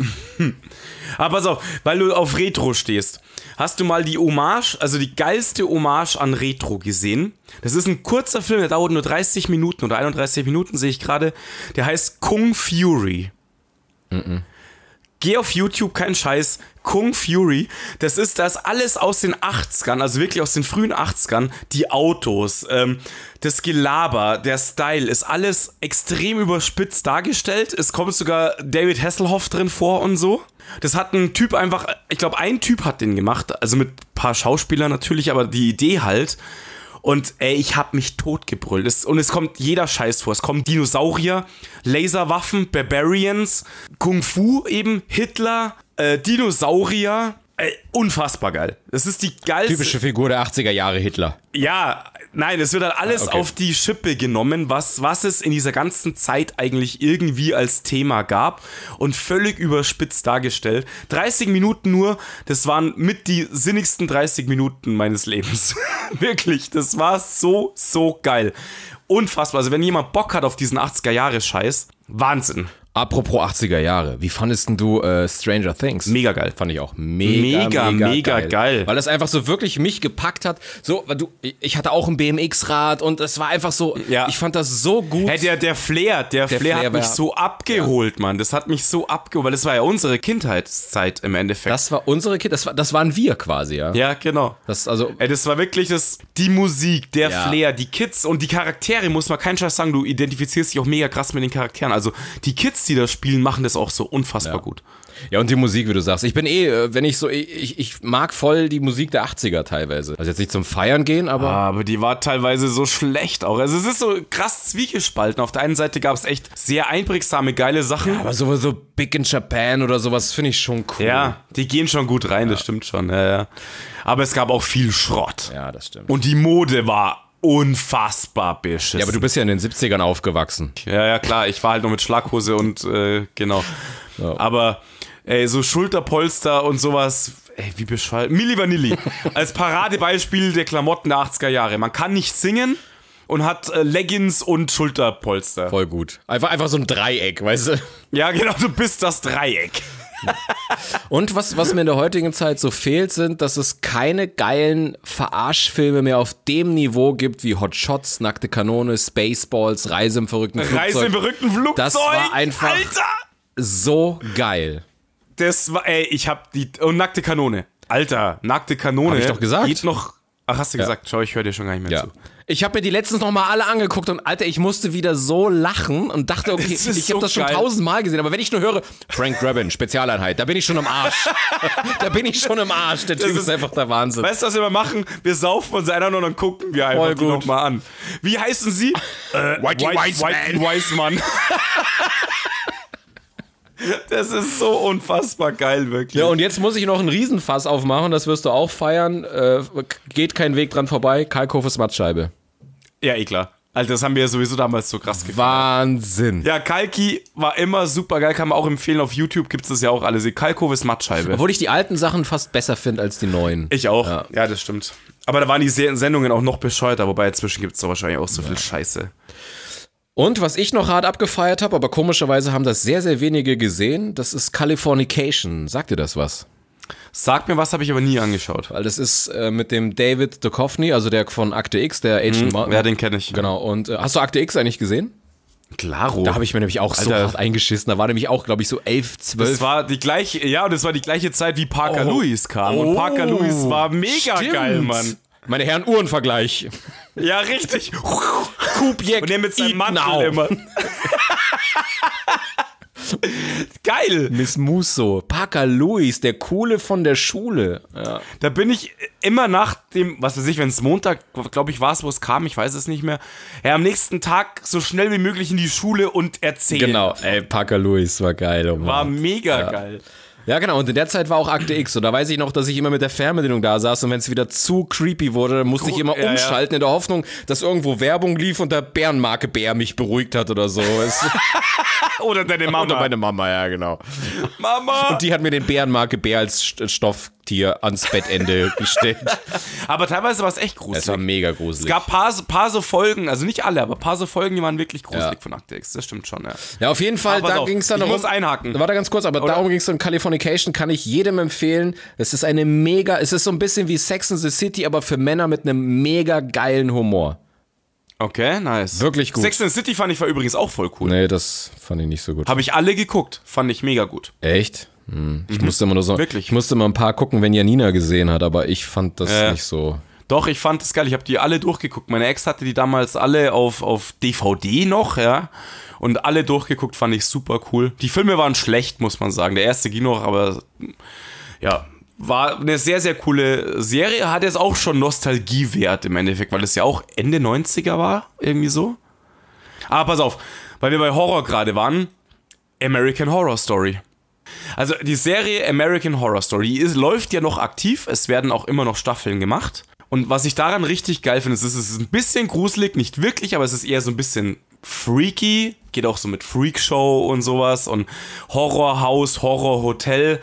Aber pass auf, weil du auf Retro stehst, hast du mal die Hommage, also die geilste Hommage an Retro gesehen? Das ist ein kurzer Film, der dauert nur dreißig Minuten oder einunddreißig Minuten, sehe ich gerade. Der heißt Kung Fury. Mhm. Geh auf YouTube, kein Scheiß, Kung Fury, das ist das alles aus den achtzigern, also wirklich aus den frühen achtzigern, die Autos, ähm, das Gelaber, der Style, ist alles extrem überspitzt dargestellt. Es kommt sogar David Hasselhoff drin vor und so. Das hat ein Typ einfach, ich glaube, ein Typ hat den gemacht, also mit ein paar Schauspielern natürlich, aber die Idee halt. Und ey, ich hab mich totgebrüllt. Es, und es kommt jeder Scheiß vor. Es kommen Dinosaurier, Laserwaffen, Barbarians, Kung Fu eben, Hitler, äh, Dinosaurier. Äh, unfassbar geil. Das ist die geilste... Typische Figur der achtziger Jahre, Hitler. Ja, nein, es wird halt alles ah, okay. auf die Schippe genommen, was, was es in dieser ganzen Zeit eigentlich irgendwie als Thema gab und völlig überspitzt dargestellt. dreißig Minuten nur, das waren mit die sinnigsten dreißig Minuten meines Lebens. Wirklich, das war so, so geil. Unfassbar, also wenn jemand Bock hat auf diesen achtziger-Jahre-Scheiß, Wahnsinn. Apropos achtziger Jahre, wie fandest denn du äh, Stranger Things? Mega geil. Fand ich auch. Mega, mega, mega, mega geil. geil. Weil das einfach so wirklich mich gepackt hat. So, weil du, ich hatte auch ein B M X-Rad und es war einfach so, ja. ich fand das so gut. Hey, der, der Flair, der, der Flair, Flair hat mich so abgeholt, ja. Mann. Das hat mich so abgeholt, weil das war ja unsere Kindheitszeit im Endeffekt. Das war unsere Kindheit, das, war, das waren wir quasi, ja. Ja, genau. Das, also, Ey, das war wirklich das, die Musik, der ja. Flair, die Kids und die Charaktere, muss man keinen Scheiß sagen, du identifizierst dich auch mega krass mit den Charakteren. Also die Kids, die da spielen, machen das auch so unfassbar ja. gut. Ja, und die Musik, wie du sagst. Ich bin eh, wenn ich so, ich, ich mag voll die Musik der achtziger teilweise. Also jetzt nicht zum Feiern gehen, aber... Ah, aber die war teilweise so schlecht auch. Also es ist so krass zwiegespalten. Auf der einen Seite gab es echt sehr einprägsame, geile Sachen. Ja, aber so, so Big in Japan oder sowas finde ich schon cool. Ja, die gehen schon gut rein, ja. das stimmt schon. Ja, ja. Aber es gab auch viel Schrott. Ja, das stimmt. Und die Mode war unfassbar beschissen. Ja, aber du bist ja in den siebzigern aufgewachsen. Ja, ja, klar. Ich war halt noch mit Schlaghose und äh, genau. Ja. Aber ey, so Schulterpolster und sowas, ey, wie bescheuert. Milli Vanilli. Als Paradebeispiel der Klamotten der achtziger Jahre. Man kann nicht singen und hat äh, Leggings und Schulterpolster. Voll gut. Einfach, einfach so ein Dreieck, weißt du? Ja, genau, du bist das Dreieck. Und was, was mir in der heutigen Zeit so fehlt, sind, dass es keine geilen Verarschfilme mehr auf dem Niveau gibt wie Hot Shots, Nackte Kanone, Spaceballs, Reise im verrückten Flugzeug. Reise im verrückten Flugzeug, das war einfach Alter! So geil. Das war, ey, ich hab die, und Nackte Kanone. Alter, Nackte Kanone. Hab ich doch gesagt. Geht noch, ach, hast du ja. gesagt, schau, ich höre dir schon gar nicht mehr ja. zu. Ich habe mir die letztens noch mal alle angeguckt und Alter, ich musste wieder so lachen und dachte, okay, ich so habe das schon tausendmal gesehen, aber wenn ich nur höre, Frank Drebin, Spezialeinheit, da bin ich schon im Arsch. da bin ich schon im Arsch, der Typ ist, ist einfach der Wahnsinn. Weißt du, was wir mal machen? Wir saufen uns einer noch und dann gucken wir einfach die noch mal an. Wie heißen sie? äh, Whitey Wiseman. Wiseman. Das ist so unfassbar geil, wirklich. Ja, und jetzt muss ich noch einen Riesenfass aufmachen, das wirst du auch feiern. Äh, geht kein Weg dran vorbei. Kalkofes Mattscheibe. Ja, eh klar. Alter, das haben wir ja sowieso damals so krass gefeiert. Wahnsinn. Ja, Kalki war immer super geil, kann man auch empfehlen. Auf YouTube gibt es das ja auch alles. Kalkofes Mattscheibe. Obwohl ich die alten Sachen fast besser finde als die neuen. Ich auch. Ja. ja, das stimmt. Aber da waren die Sendungen auch noch bescheuerter, wobei inzwischen gibt es da wahrscheinlich auch so ja. viel Scheiße. Und was ich noch hart abgefeiert habe, aber komischerweise haben das sehr, sehr wenige gesehen, das ist Californication. Sagt dir das was? Sagt mir was, habe ich aber nie angeschaut. Weil das ist äh, mit dem David Duchovny, also der von Akte X, der Agent Martin. Ja, den kenne ich. Genau. Und äh, hast du Akte X eigentlich gesehen? Klaro. Da habe ich mir nämlich auch Alter. so hart eingeschissen. Da war nämlich auch, glaube ich, so elf, zwölf. Das war die gleiche, ja, und das war die gleiche Zeit, wie Parker oh. Lewis kam. Oh. Und Parker Lewis war mega Stimmt. geil, Mann. Meine Herren, Uhrenvergleich. Ja, richtig. Kubjek. Und der mit seinem Mantel immer. Geil. Miss Musso. Parker Lewis, der Coole von der Schule. Ja. Da bin ich immer nach dem, was weiß ich, wenn es Montag, glaube ich, war es, wo es kam, ich weiß es nicht mehr. Ja, am nächsten Tag so schnell wie möglich in die Schule und erzählen. Genau, ey, Parker Lewis war geil. Oh war mega ja. geil. Ja, genau. Und in der Zeit war auch Akte X. Und da weiß ich noch, dass ich immer mit der Fernbedienung da saß. Und wenn es wieder zu creepy wurde, dann musste ich immer ja, umschalten ja. in der Hoffnung, dass irgendwo Werbung lief und der Bärenmarke Bär mich beruhigt hat oder so. Es Oder deine Mama. Oder meine Mama, ja, genau. Mama! Und die hat mir den Bärenmarke Bär als St- Stofftier ans Bettende gestellt. Aber teilweise war es echt gruselig. Es war mega gruselig. Es gab paar, paar so Folgen, also nicht alle, aber paar so Folgen, die waren wirklich gruselig Ja. von Akte X. Das stimmt schon, ja. Ja, auf jeden Fall, Aber pass da auf, ging es dann ich um. muss einhaken. Warte ganz kurz, aber Oder? darum ging es um Californication, kann ich jedem empfehlen. Es ist eine mega, es ist so ein bisschen wie Sex and the City, aber für Männer mit einem mega geilen Humor. Okay, nice. Wirklich gut. Sex and the City fand ich war übrigens auch voll cool. Nee, das fand ich nicht so gut. Habe ich alle geguckt. Fand ich mega gut. Echt? Hm. Ich musste immer nur so. Wirklich? Ich musste mal ein paar gucken, wenn Janina gesehen hat, aber ich fand das Äh. nicht so. Doch, ich fand das geil. Ich habe die alle durchgeguckt. Meine Ex hatte die damals alle auf, auf D V D noch, ja. Und alle durchgeguckt, fand ich super cool. Die Filme waren schlecht, muss man sagen. Der erste ging noch, aber ja, war eine sehr, sehr coole Serie. Hat jetzt auch schon Nostalgiewert im Endeffekt, weil es ja auch Ende neunziger war, irgendwie so. Aber pass auf, weil wir bei Horror gerade waren, American Horror Story. Also die Serie American Horror Story die ist, läuft ja noch aktiv, es werden auch immer noch Staffeln gemacht. Und was ich daran richtig geil finde, ist, es ist ein bisschen gruselig, nicht wirklich, aber es ist eher so ein bisschen freaky, geht auch so mit Freakshow und sowas und Horrorhaus, Horrorhotel,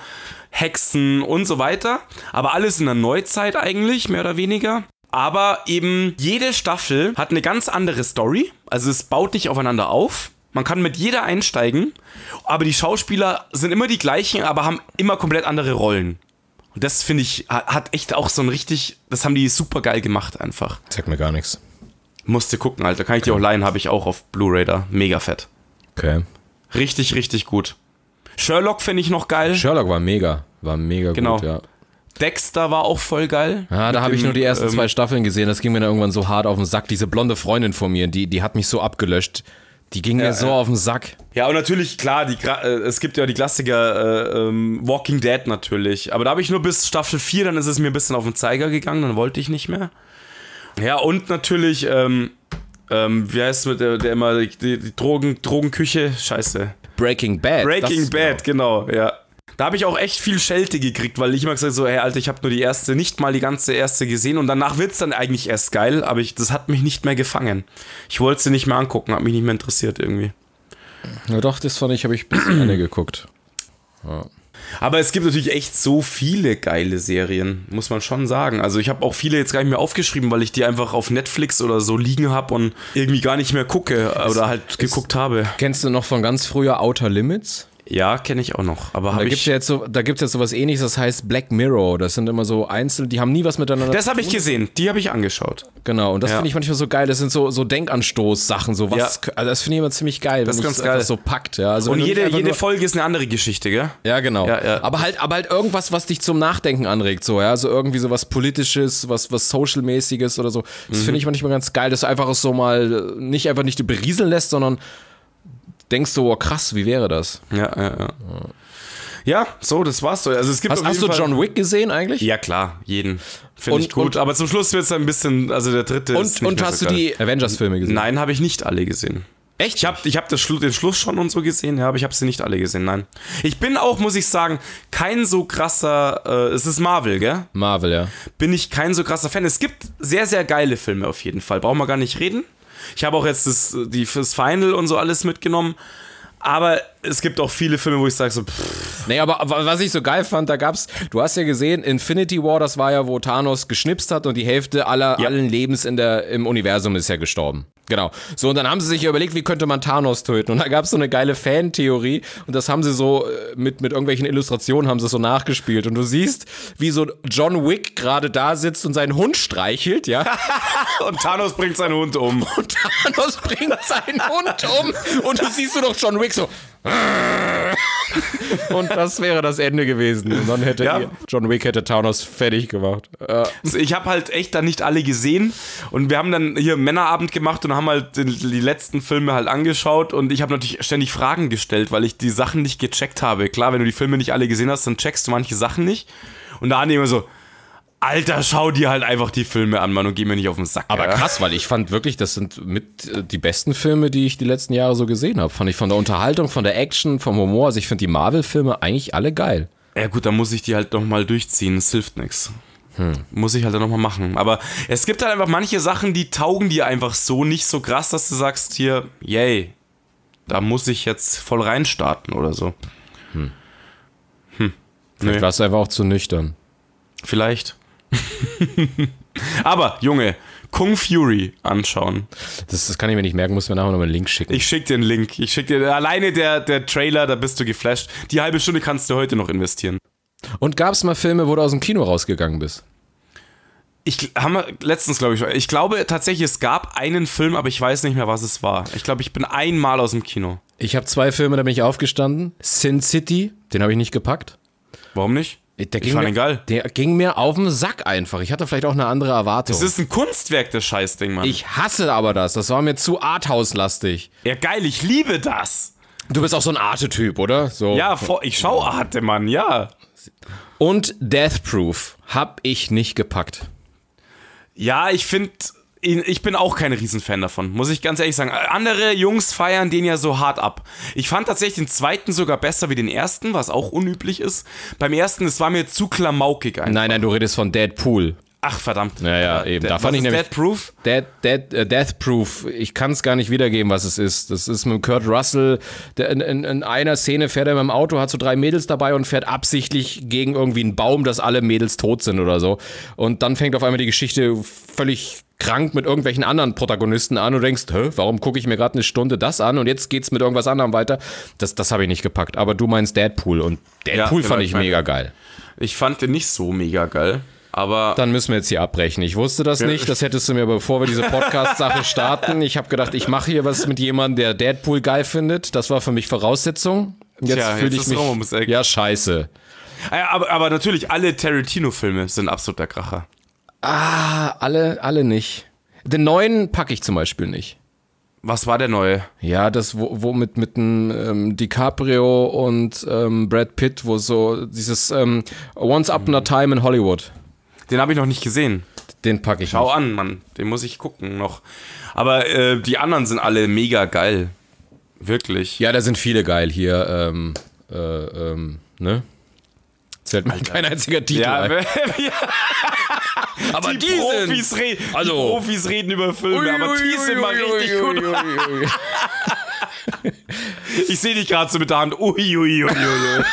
Hexen und so weiter. Aber alles in der Neuzeit eigentlich, mehr oder weniger. Aber eben jede Staffel hat eine ganz andere Story, also es baut nicht aufeinander auf. Man kann mit jeder einsteigen, aber die Schauspieler sind immer die gleichen, aber haben immer komplett andere Rollen. Und das finde ich, hat echt auch so ein richtig, das haben die super geil gemacht einfach. Sagt mir gar nichts. Musste gucken, Alter. Kann ich dir auch leihen, habe ich auch auf Blu-ray da. Mega fett. Okay. Richtig, richtig gut. Sherlock finde ich noch geil. Sherlock war mega. War mega Genau. gut, ja. Dexter war auch voll geil. Ja, da Mit habe ich dem, nur die ersten ähm, zwei Staffeln gesehen. Das ging mir dann irgendwann so hart auf den Sack. Diese blonde Freundin von mir, die, die hat mich so abgelöscht. Die ging mir so ja. auf den Sack. Ja, und natürlich, klar, die, äh, es gibt ja die Klassiker äh, ähm, Walking Dead natürlich. Aber da habe ich nur bis Staffel vier, dann ist es mir ein bisschen auf den Zeiger gegangen, dann wollte ich nicht mehr. Ja, und natürlich, ähm, ähm, wie heißt es mit der, der immer, die, die Drogen, Drogenküche, scheiße. Breaking Bad. Breaking das, Bad, genau, ja. Da habe ich auch echt viel Schelte gekriegt, weil ich immer gesagt so, hey Alter, ich habe nur die erste, nicht mal die ganze erste gesehen und danach wird's dann eigentlich erst geil, aber ich, das hat mich nicht mehr gefangen. Ich wollte sie nicht mehr angucken, hat mich nicht mehr interessiert irgendwie. Ja doch, das fand ich, habe ich bis zum Ende geguckt. Ja. Aber es gibt natürlich echt so viele geile Serien, muss man schon sagen. Also ich habe auch viele jetzt gar nicht mehr aufgeschrieben, weil ich die einfach auf Netflix oder so liegen habe und irgendwie gar nicht mehr gucke oder halt geguckt habe. Kennst du noch von ganz früher Outer Limits? Ja, kenne ich auch noch. Aber Da habe gibt's ich. ja jetzt so, da gibt's jetzt sowas ähnliches, das heißt Black Mirror. Das sind immer so Einzel, die haben nie was miteinander Das zu habe ich tun. gesehen, die habe ich angeschaut. Genau, und das Ja. finde ich manchmal so geil. Das sind so, so Denkanstoß-Sachen. So was, Ja. also das finde ich immer ziemlich geil, Das wenn ist mich ganz geil. das so packt. Ja, also Und wenn du jede, nicht einfach jede nur, Folge ist eine andere Geschichte, gell? Ja, genau. Ja, ja. Aber halt, aber halt irgendwas, was dich zum Nachdenken anregt, so, ja, so irgendwie so was Politisches, was, was Social-mäßiges oder so. Das Mhm. finde ich manchmal ganz geil, dass du einfach so mal nicht einfach nicht berieseln lässt, sondern denkst so, oh, krass, wie wäre das? Ja, ja, ja. Ja, so, das war's so. Also es gibt Hast, auf hast du jeden Fall- John Wick gesehen eigentlich? Ja, klar, jeden. Finde Und- ich gut. und- Aber zum Schluss wird es ein bisschen, also der dritte ist Und, nicht und mehr hast so du geil. die Avengers-Filme gesehen? Nein, habe ich nicht alle gesehen. Echt? Ich habe ich hab das Schlu- den Schluss schon und so gesehen, ja, aber ich habe sie nicht alle gesehen, nein. Ich bin auch, muss ich sagen, kein so krasser, äh, es ist Marvel, gell? Marvel, ja. Bin ich kein so krasser Fan. Es gibt sehr, sehr geile Filme auf jeden Fall, brauchen wir gar nicht reden. Ich habe auch jetzt das, die, fürs Final und so alles mitgenommen. Aber es gibt auch viele Filme, wo ich sage so, pff, Nee, aber, aber was ich so geil fand, da gab's, du hast ja gesehen, Infinity War, das war ja, wo Thanos geschnipst hat und die Hälfte aller, Ja. allen Lebens in der, im Universum ist ja gestorben. Genau. So, und dann haben sie sich ja überlegt, wie könnte man Thanos töten? Und da gab's so eine geile Fan-Theorie und das haben sie so äh, mit, mit irgendwelchen Illustrationen haben sie so nachgespielt. Und du siehst, wie so John Wick gerade da sitzt und seinen Hund streichelt, ja? und Thanos bringt seinen Hund um. Und Thanos bringt seinen Hund um und du siehst du doch John Wick so. Und das wäre das Ende gewesen. Und dann hätte Ja. ihr- John Wick hätte Thanos fertig gemacht. Ja. Also ich habe halt echt dann nicht alle gesehen und wir haben dann hier Männerabend gemacht und haben halt die, die letzten Filme halt angeschaut und ich habe natürlich ständig Fragen gestellt, weil ich die Sachen nicht gecheckt habe. Klar, wenn du die Filme nicht alle gesehen hast, dann checkst du manche Sachen nicht. Und da immer so, Alter, schau dir halt einfach die Filme an, Mann, und geh mir nicht auf den Sack. Aber ja. krass, weil ich fand wirklich, das sind mit äh, die besten Filme, die ich die letzten Jahre so gesehen habe. Fand ich von der Unterhaltung, von der Action, vom Humor. Also ich finde die Marvel-Filme eigentlich alle geil. Ja gut, dann muss ich die halt nochmal durchziehen, das hilft nichts. Hm. Muss ich halt dann nochmal machen. Aber es gibt halt einfach manche Sachen, die taugen dir einfach so nicht so krass, dass du sagst hier, yay, da muss ich jetzt voll reinstarten oder so. Hm. Hm. Vielleicht nee. warst du einfach auch zu nüchtern. Vielleicht. Aber, Junge, Kung Fury anschauen. Das, das kann ich mir nicht merken, muss mir nachher noch mal einen Link schicken. Ich schick dir einen Link. Ich schick dir, alleine der, der Trailer, da bist du geflasht. Die halbe Stunde kannst du heute noch investieren. Und gab es mal Filme, wo du aus dem Kino rausgegangen bist? Ich haben wir letztens, glaube ich, ich glaube tatsächlich, es gab einen Film, aber ich weiß nicht mehr, was es war. Ich glaube, ich bin einmal aus dem Kino. Ich habe zwei Filme, da bin ich aufgestanden. Sin City, den habe ich nicht gepackt. Warum nicht? Der ich fand mir, den geil. Der ging mir auf den Sack einfach. Ich hatte vielleicht auch eine andere Erwartung. Das ist ein Kunstwerk, das Scheißding, Mann. Ich hasse aber das. Das war mir zu Arthouse-lastig. Ja, geil, ich liebe das. Du bist auch so ein Arte-Typ, oder? So. Ja, ich schau Arte, Mann, ja. Und Death Proof hab ich nicht gepackt. Ja, ich finde, ich bin auch kein Riesenfan davon, muss ich ganz ehrlich sagen. Andere Jungs feiern den ja so hart ab. Ich fand tatsächlich den zweiten sogar besser wie den ersten, was auch unüblich ist. Beim ersten, es war mir zu klamaukig einfach. Nein, nein, du redest von Deadpool. Ach, verdammt. Ja, ja, eben. Dead, da fand ich nämlich, Death Proof? Dead, Dead, uh, Death Proof. Ich kann es gar nicht wiedergeben, was es ist. Das ist mit Kurt Russell. Der in, in, in einer Szene fährt er mit dem Auto, hat so drei Mädels dabei und fährt absichtlich gegen irgendwie einen Baum, dass alle Mädels tot sind oder so. Und dann fängt auf einmal die Geschichte völlig krank mit irgendwelchen anderen Protagonisten an und du denkst, hä, warum gucke ich mir gerade eine Stunde das an und jetzt geht's mit irgendwas anderem weiter. Das, das habe ich nicht gepackt. Aber du meinst Deadpool und Deadpool ja, fand ich mega geil. Ich fand den nicht so mega geil. Aber dann müssen wir jetzt hier abbrechen. Ich wusste das nicht, das hättest du mir, bevor wir diese Podcast-Sache starten. Ich habe gedacht, ich mache hier was mit jemandem, der Deadpool geil findet. Das war für mich Voraussetzung. Jetzt fühle ich mich. Ja, scheiße. Aber, aber natürlich, alle Tarantino-Filme sind absoluter Kracher. Ah, alle, alle nicht. Den neuen packe ich zum Beispiel nicht. Was war der neue? Ja, das, wo, wo mit, mit ähm, DiCaprio und ähm, Brad Pitt, wo so dieses ähm, Once Upon a Time in Hollywood. Den habe ich noch nicht gesehen. Den packe ich Schau nicht. an, Mann. Den muss ich gucken noch. Aber äh, die anderen sind alle mega geil. Wirklich. Ja, da sind viele geil hier. Ähm, äh, ähm, ne? Jetzt fällt mir kein einziger Titel ja, ein. Aber die, die Profis sind... Reden, also, die Profis reden über Filme, ui, aber die sind mal richtig ui, gut. Ui, ui, ui. Ich sehe dich gerade so mit der Hand. Ui, ui, ui, ui.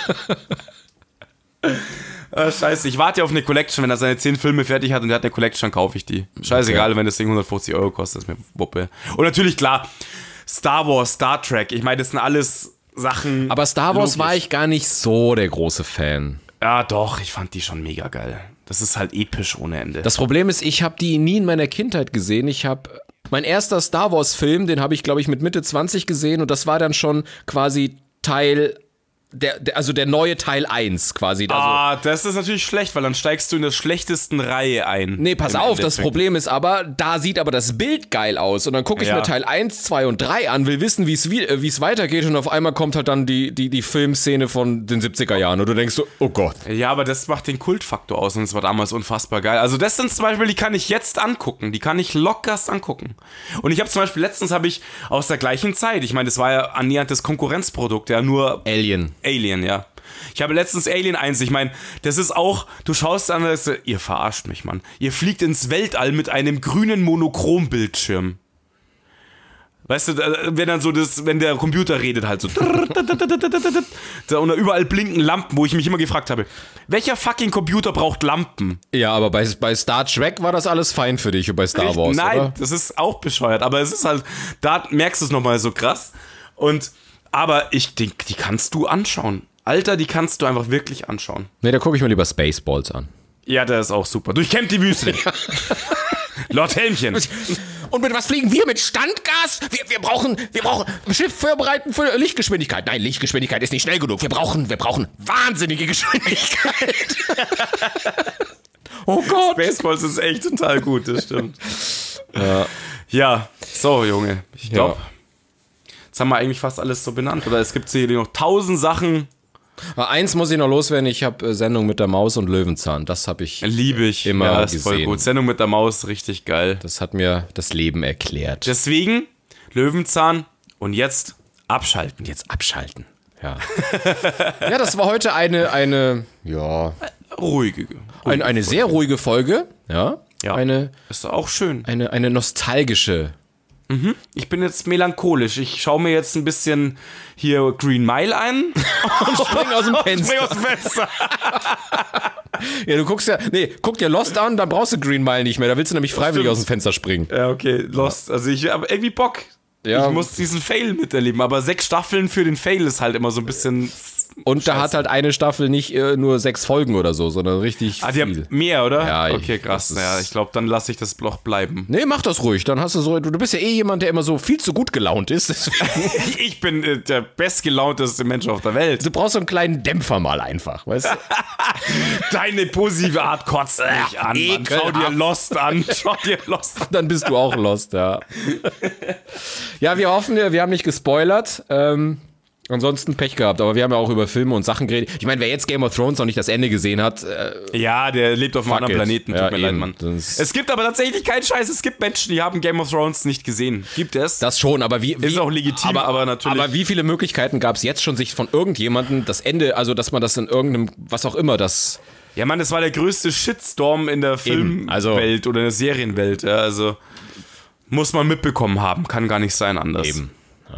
Ah, scheiße, ich warte auf eine Collection, wenn er seine zehn Filme fertig hat und er hat eine Collection, dann kaufe ich die. Scheißegal, okay. Wenn das Ding hundertfünfzig Euro kostet, ist mir Wuppe. Und natürlich, klar, Star Wars, Star Trek, ich meine, das sind alles Sachen... Aber Star Wars logisch. war ich gar nicht so der große Fan. Ja, doch, ich fand die schon mega geil. Das ist halt episch ohne Ende. Das Problem ist, ich habe die nie in meiner Kindheit gesehen. Ich habe... Mein erster Star Wars Film, den habe ich, glaube ich, mit Mitte zwanzig gesehen und das war dann schon quasi Teil... Der, der, also der neue Teil eins quasi. Also, ah, das ist natürlich schlecht, weil dann steigst du in der schlechtesten Reihe ein. Nee, pass auf, das Problem ist aber, da sieht aber das Bild geil aus und dann gucke ich ja. mir Teil eins, zwei und drei an, will wissen, wie es weitergeht und auf einmal kommt halt dann die, die, die Filmszene von den siebziger Jahren und du denkst so, oh Gott. Ja, aber das macht den Kultfaktor aus und es war damals unfassbar geil. Also das sind zum Beispiel, die kann ich jetzt angucken, die kann ich lockerst angucken. Und ich habe zum Beispiel, letztens habe ich aus der gleichen Zeit, ich meine, das war ja annähernd das Konkurrenzprodukt, ja, nur... Alien. Alien, ja. Ich habe letztens Alien eins, ich meine, das ist auch, du schaust an, das, ihr verarscht mich, Mann. Ihr fliegt ins Weltall mit einem grünen Monochrom-Bildschirm. Weißt du, wenn dann so das, wenn der Computer redet halt so und da überall blinken Lampen, wo ich mich immer gefragt habe, welcher fucking Computer braucht Lampen? Ja, aber bei, bei Star Trek war das alles fein für dich und bei Star Wars, Nein, oder? Das ist auch bescheuert, aber es ist halt, da merkst du es nochmal so krass und aber ich, die, die kannst du anschauen. Alter, die kannst du einfach wirklich anschauen. Nee, da gucke ich mir lieber Spaceballs an. Ja, der ist auch super. Durchkämmt die Wüste. Lord Helmchen. Und mit was fliegen wir? Mit Standgas? Wir, wir brauchen, wir brauchen Schiff vorbereiten für Lichtgeschwindigkeit. Nein, Lichtgeschwindigkeit ist nicht schnell genug. Wir brauchen, wir brauchen wahnsinnige Geschwindigkeit. Oh Gott. Spaceballs ist echt total gut, das stimmt. Ja, ja. So, Junge. Ich glaube... Ja. Jetzt haben wir eigentlich fast alles so benannt. Oder es gibt hier noch tausend Sachen. Aber eins muss ich noch loswerden. Ich habe Sendung mit der Maus und Löwenzahn. Das habe ich Liebe ich. immer ja, das gesehen. Ist voll gut. Sendung mit der Maus, richtig geil. Das hat mir das Leben erklärt. Deswegen Löwenzahn und jetzt abschalten. Jetzt abschalten. Ja. Ja, das war heute eine, eine, ja, Ruhige. eine, eine sehr ruhige Folge. Ja. Ja. Eine, Ist doch auch schön. eine, eine nostalgische. Ich bin jetzt melancholisch. Ich schaue mir jetzt ein bisschen hier Green Mile ein. Und spring aus dem Fenster. Spring aus dem Fenster. Ja, du guckst ja, nee, guck dir Lost an, dann brauchst du Green Mile nicht mehr. Da willst du nämlich freiwillig Stimmt. aus dem Fenster springen. Ja, okay, Lost. Also ich habe irgendwie Bock. Ja. Ich muss diesen Fail miterleben. Aber sechs Staffeln für den Fail ist halt immer so ein bisschen... Und da Scheiße. hat halt eine Staffel nicht äh, nur sechs Folgen oder so, sondern richtig Ah, die viel. haben mehr, oder? Ja, okay, ich- krass. das ist- Ja, ich glaube, dann lasse ich das Bloch bleiben. Nee, mach das ruhig. Dann hast du so, du, du bist ja eh jemand, der immer so viel zu gut gelaunt ist. Deswegen, Ich bin äh, der bestgelaunteste Mensch auf der Welt. du brauchst so einen kleinen Dämpfer mal einfach, weißt du? Deine positive Art kotzt mich an. Mann. ekelhaft. Schau dir Lost an. Schau dir Lost an. Dann bist du auch lost, ja. Ja, wir hoffen, wir wir haben nicht gespoilert. Ähm, ansonsten Pech gehabt, aber wir haben ja auch über Filme und Sachen geredet. Ich meine, wer jetzt Game of Thrones noch nicht das Ende gesehen hat, äh, Ja, der lebt auf einem Fuck anderen it. Planeten. Tut Ja, mir leid, eben. Mann. Das- Es gibt aber tatsächlich keinen Scheiß. Es gibt Menschen, die haben Game of Thrones nicht gesehen. Gibt es? das schon, aber wie, wie Ist auch legitim, aber natürlich- Aber wie viele Möglichkeiten gab es jetzt schon, sich von irgendjemandem das Ende, also dass man das in irgendeinem, was auch immer, das Ja, Mann, das war der größte Shitstorm in der Eben, Filmwelt also- oder in der Serienwelt. Ja, also muss man mitbekommen haben. Kann gar nicht sein anders. eben.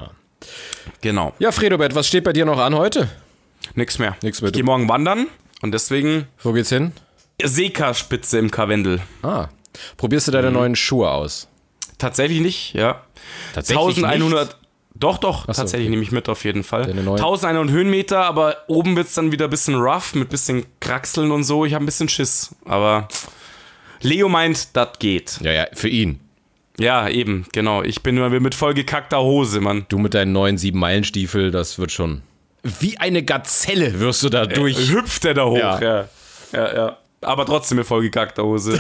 Genau. Ja, Fredobert, was steht bei dir noch an heute? Nix mehr. Nix mehr. Ich gehe morgen wandern und deswegen Wo geht's hin? Seeka-Spitze im Karwendel. Ah, probierst du deine Mhm. neuen Schuhe aus? Tatsächlich nicht, ja. Tatsächlich elfhundert. Doch, doch, so, tatsächlich okay. nehme ich mit auf jeden Fall. Deine neuen- elfhundert Höhenmeter, aber oben wird es dann wieder ein bisschen rough mit bisschen Kraxeln und so. Ich habe ein bisschen Schiss. Aber Leo meint, das geht. Ja, ja, für ihn. Ja, eben, genau. Ich bin nur mit vollgekackter Hose, Mann. Du mit deinen neuen sieben-Meilen-Stiefel, das wird schon. Wie eine Gazelle wirst du da durch. Hüpft er da hoch, Ja. ja. Ja, ja. Aber trotzdem mit vollgekackter Hose.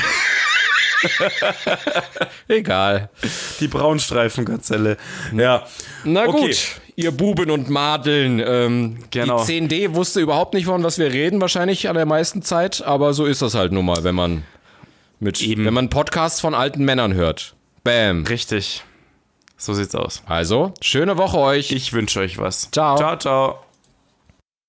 Egal. Die Braunstreifengazelle. Ja. Na Okay. gut, ihr Buben und Madeln. Ähm, Genau. Die zehn D wusste überhaupt nicht, von was wir reden, wahrscheinlich an der meisten Zeit. Aber so ist das halt nun mal, wenn man mit, Eben. wenn man Podcasts von alten Männern hört. Bam. Richtig. So sieht's aus. Also, schöne Woche euch. Ich wünsche euch was. Ciao. Ciao, ciao.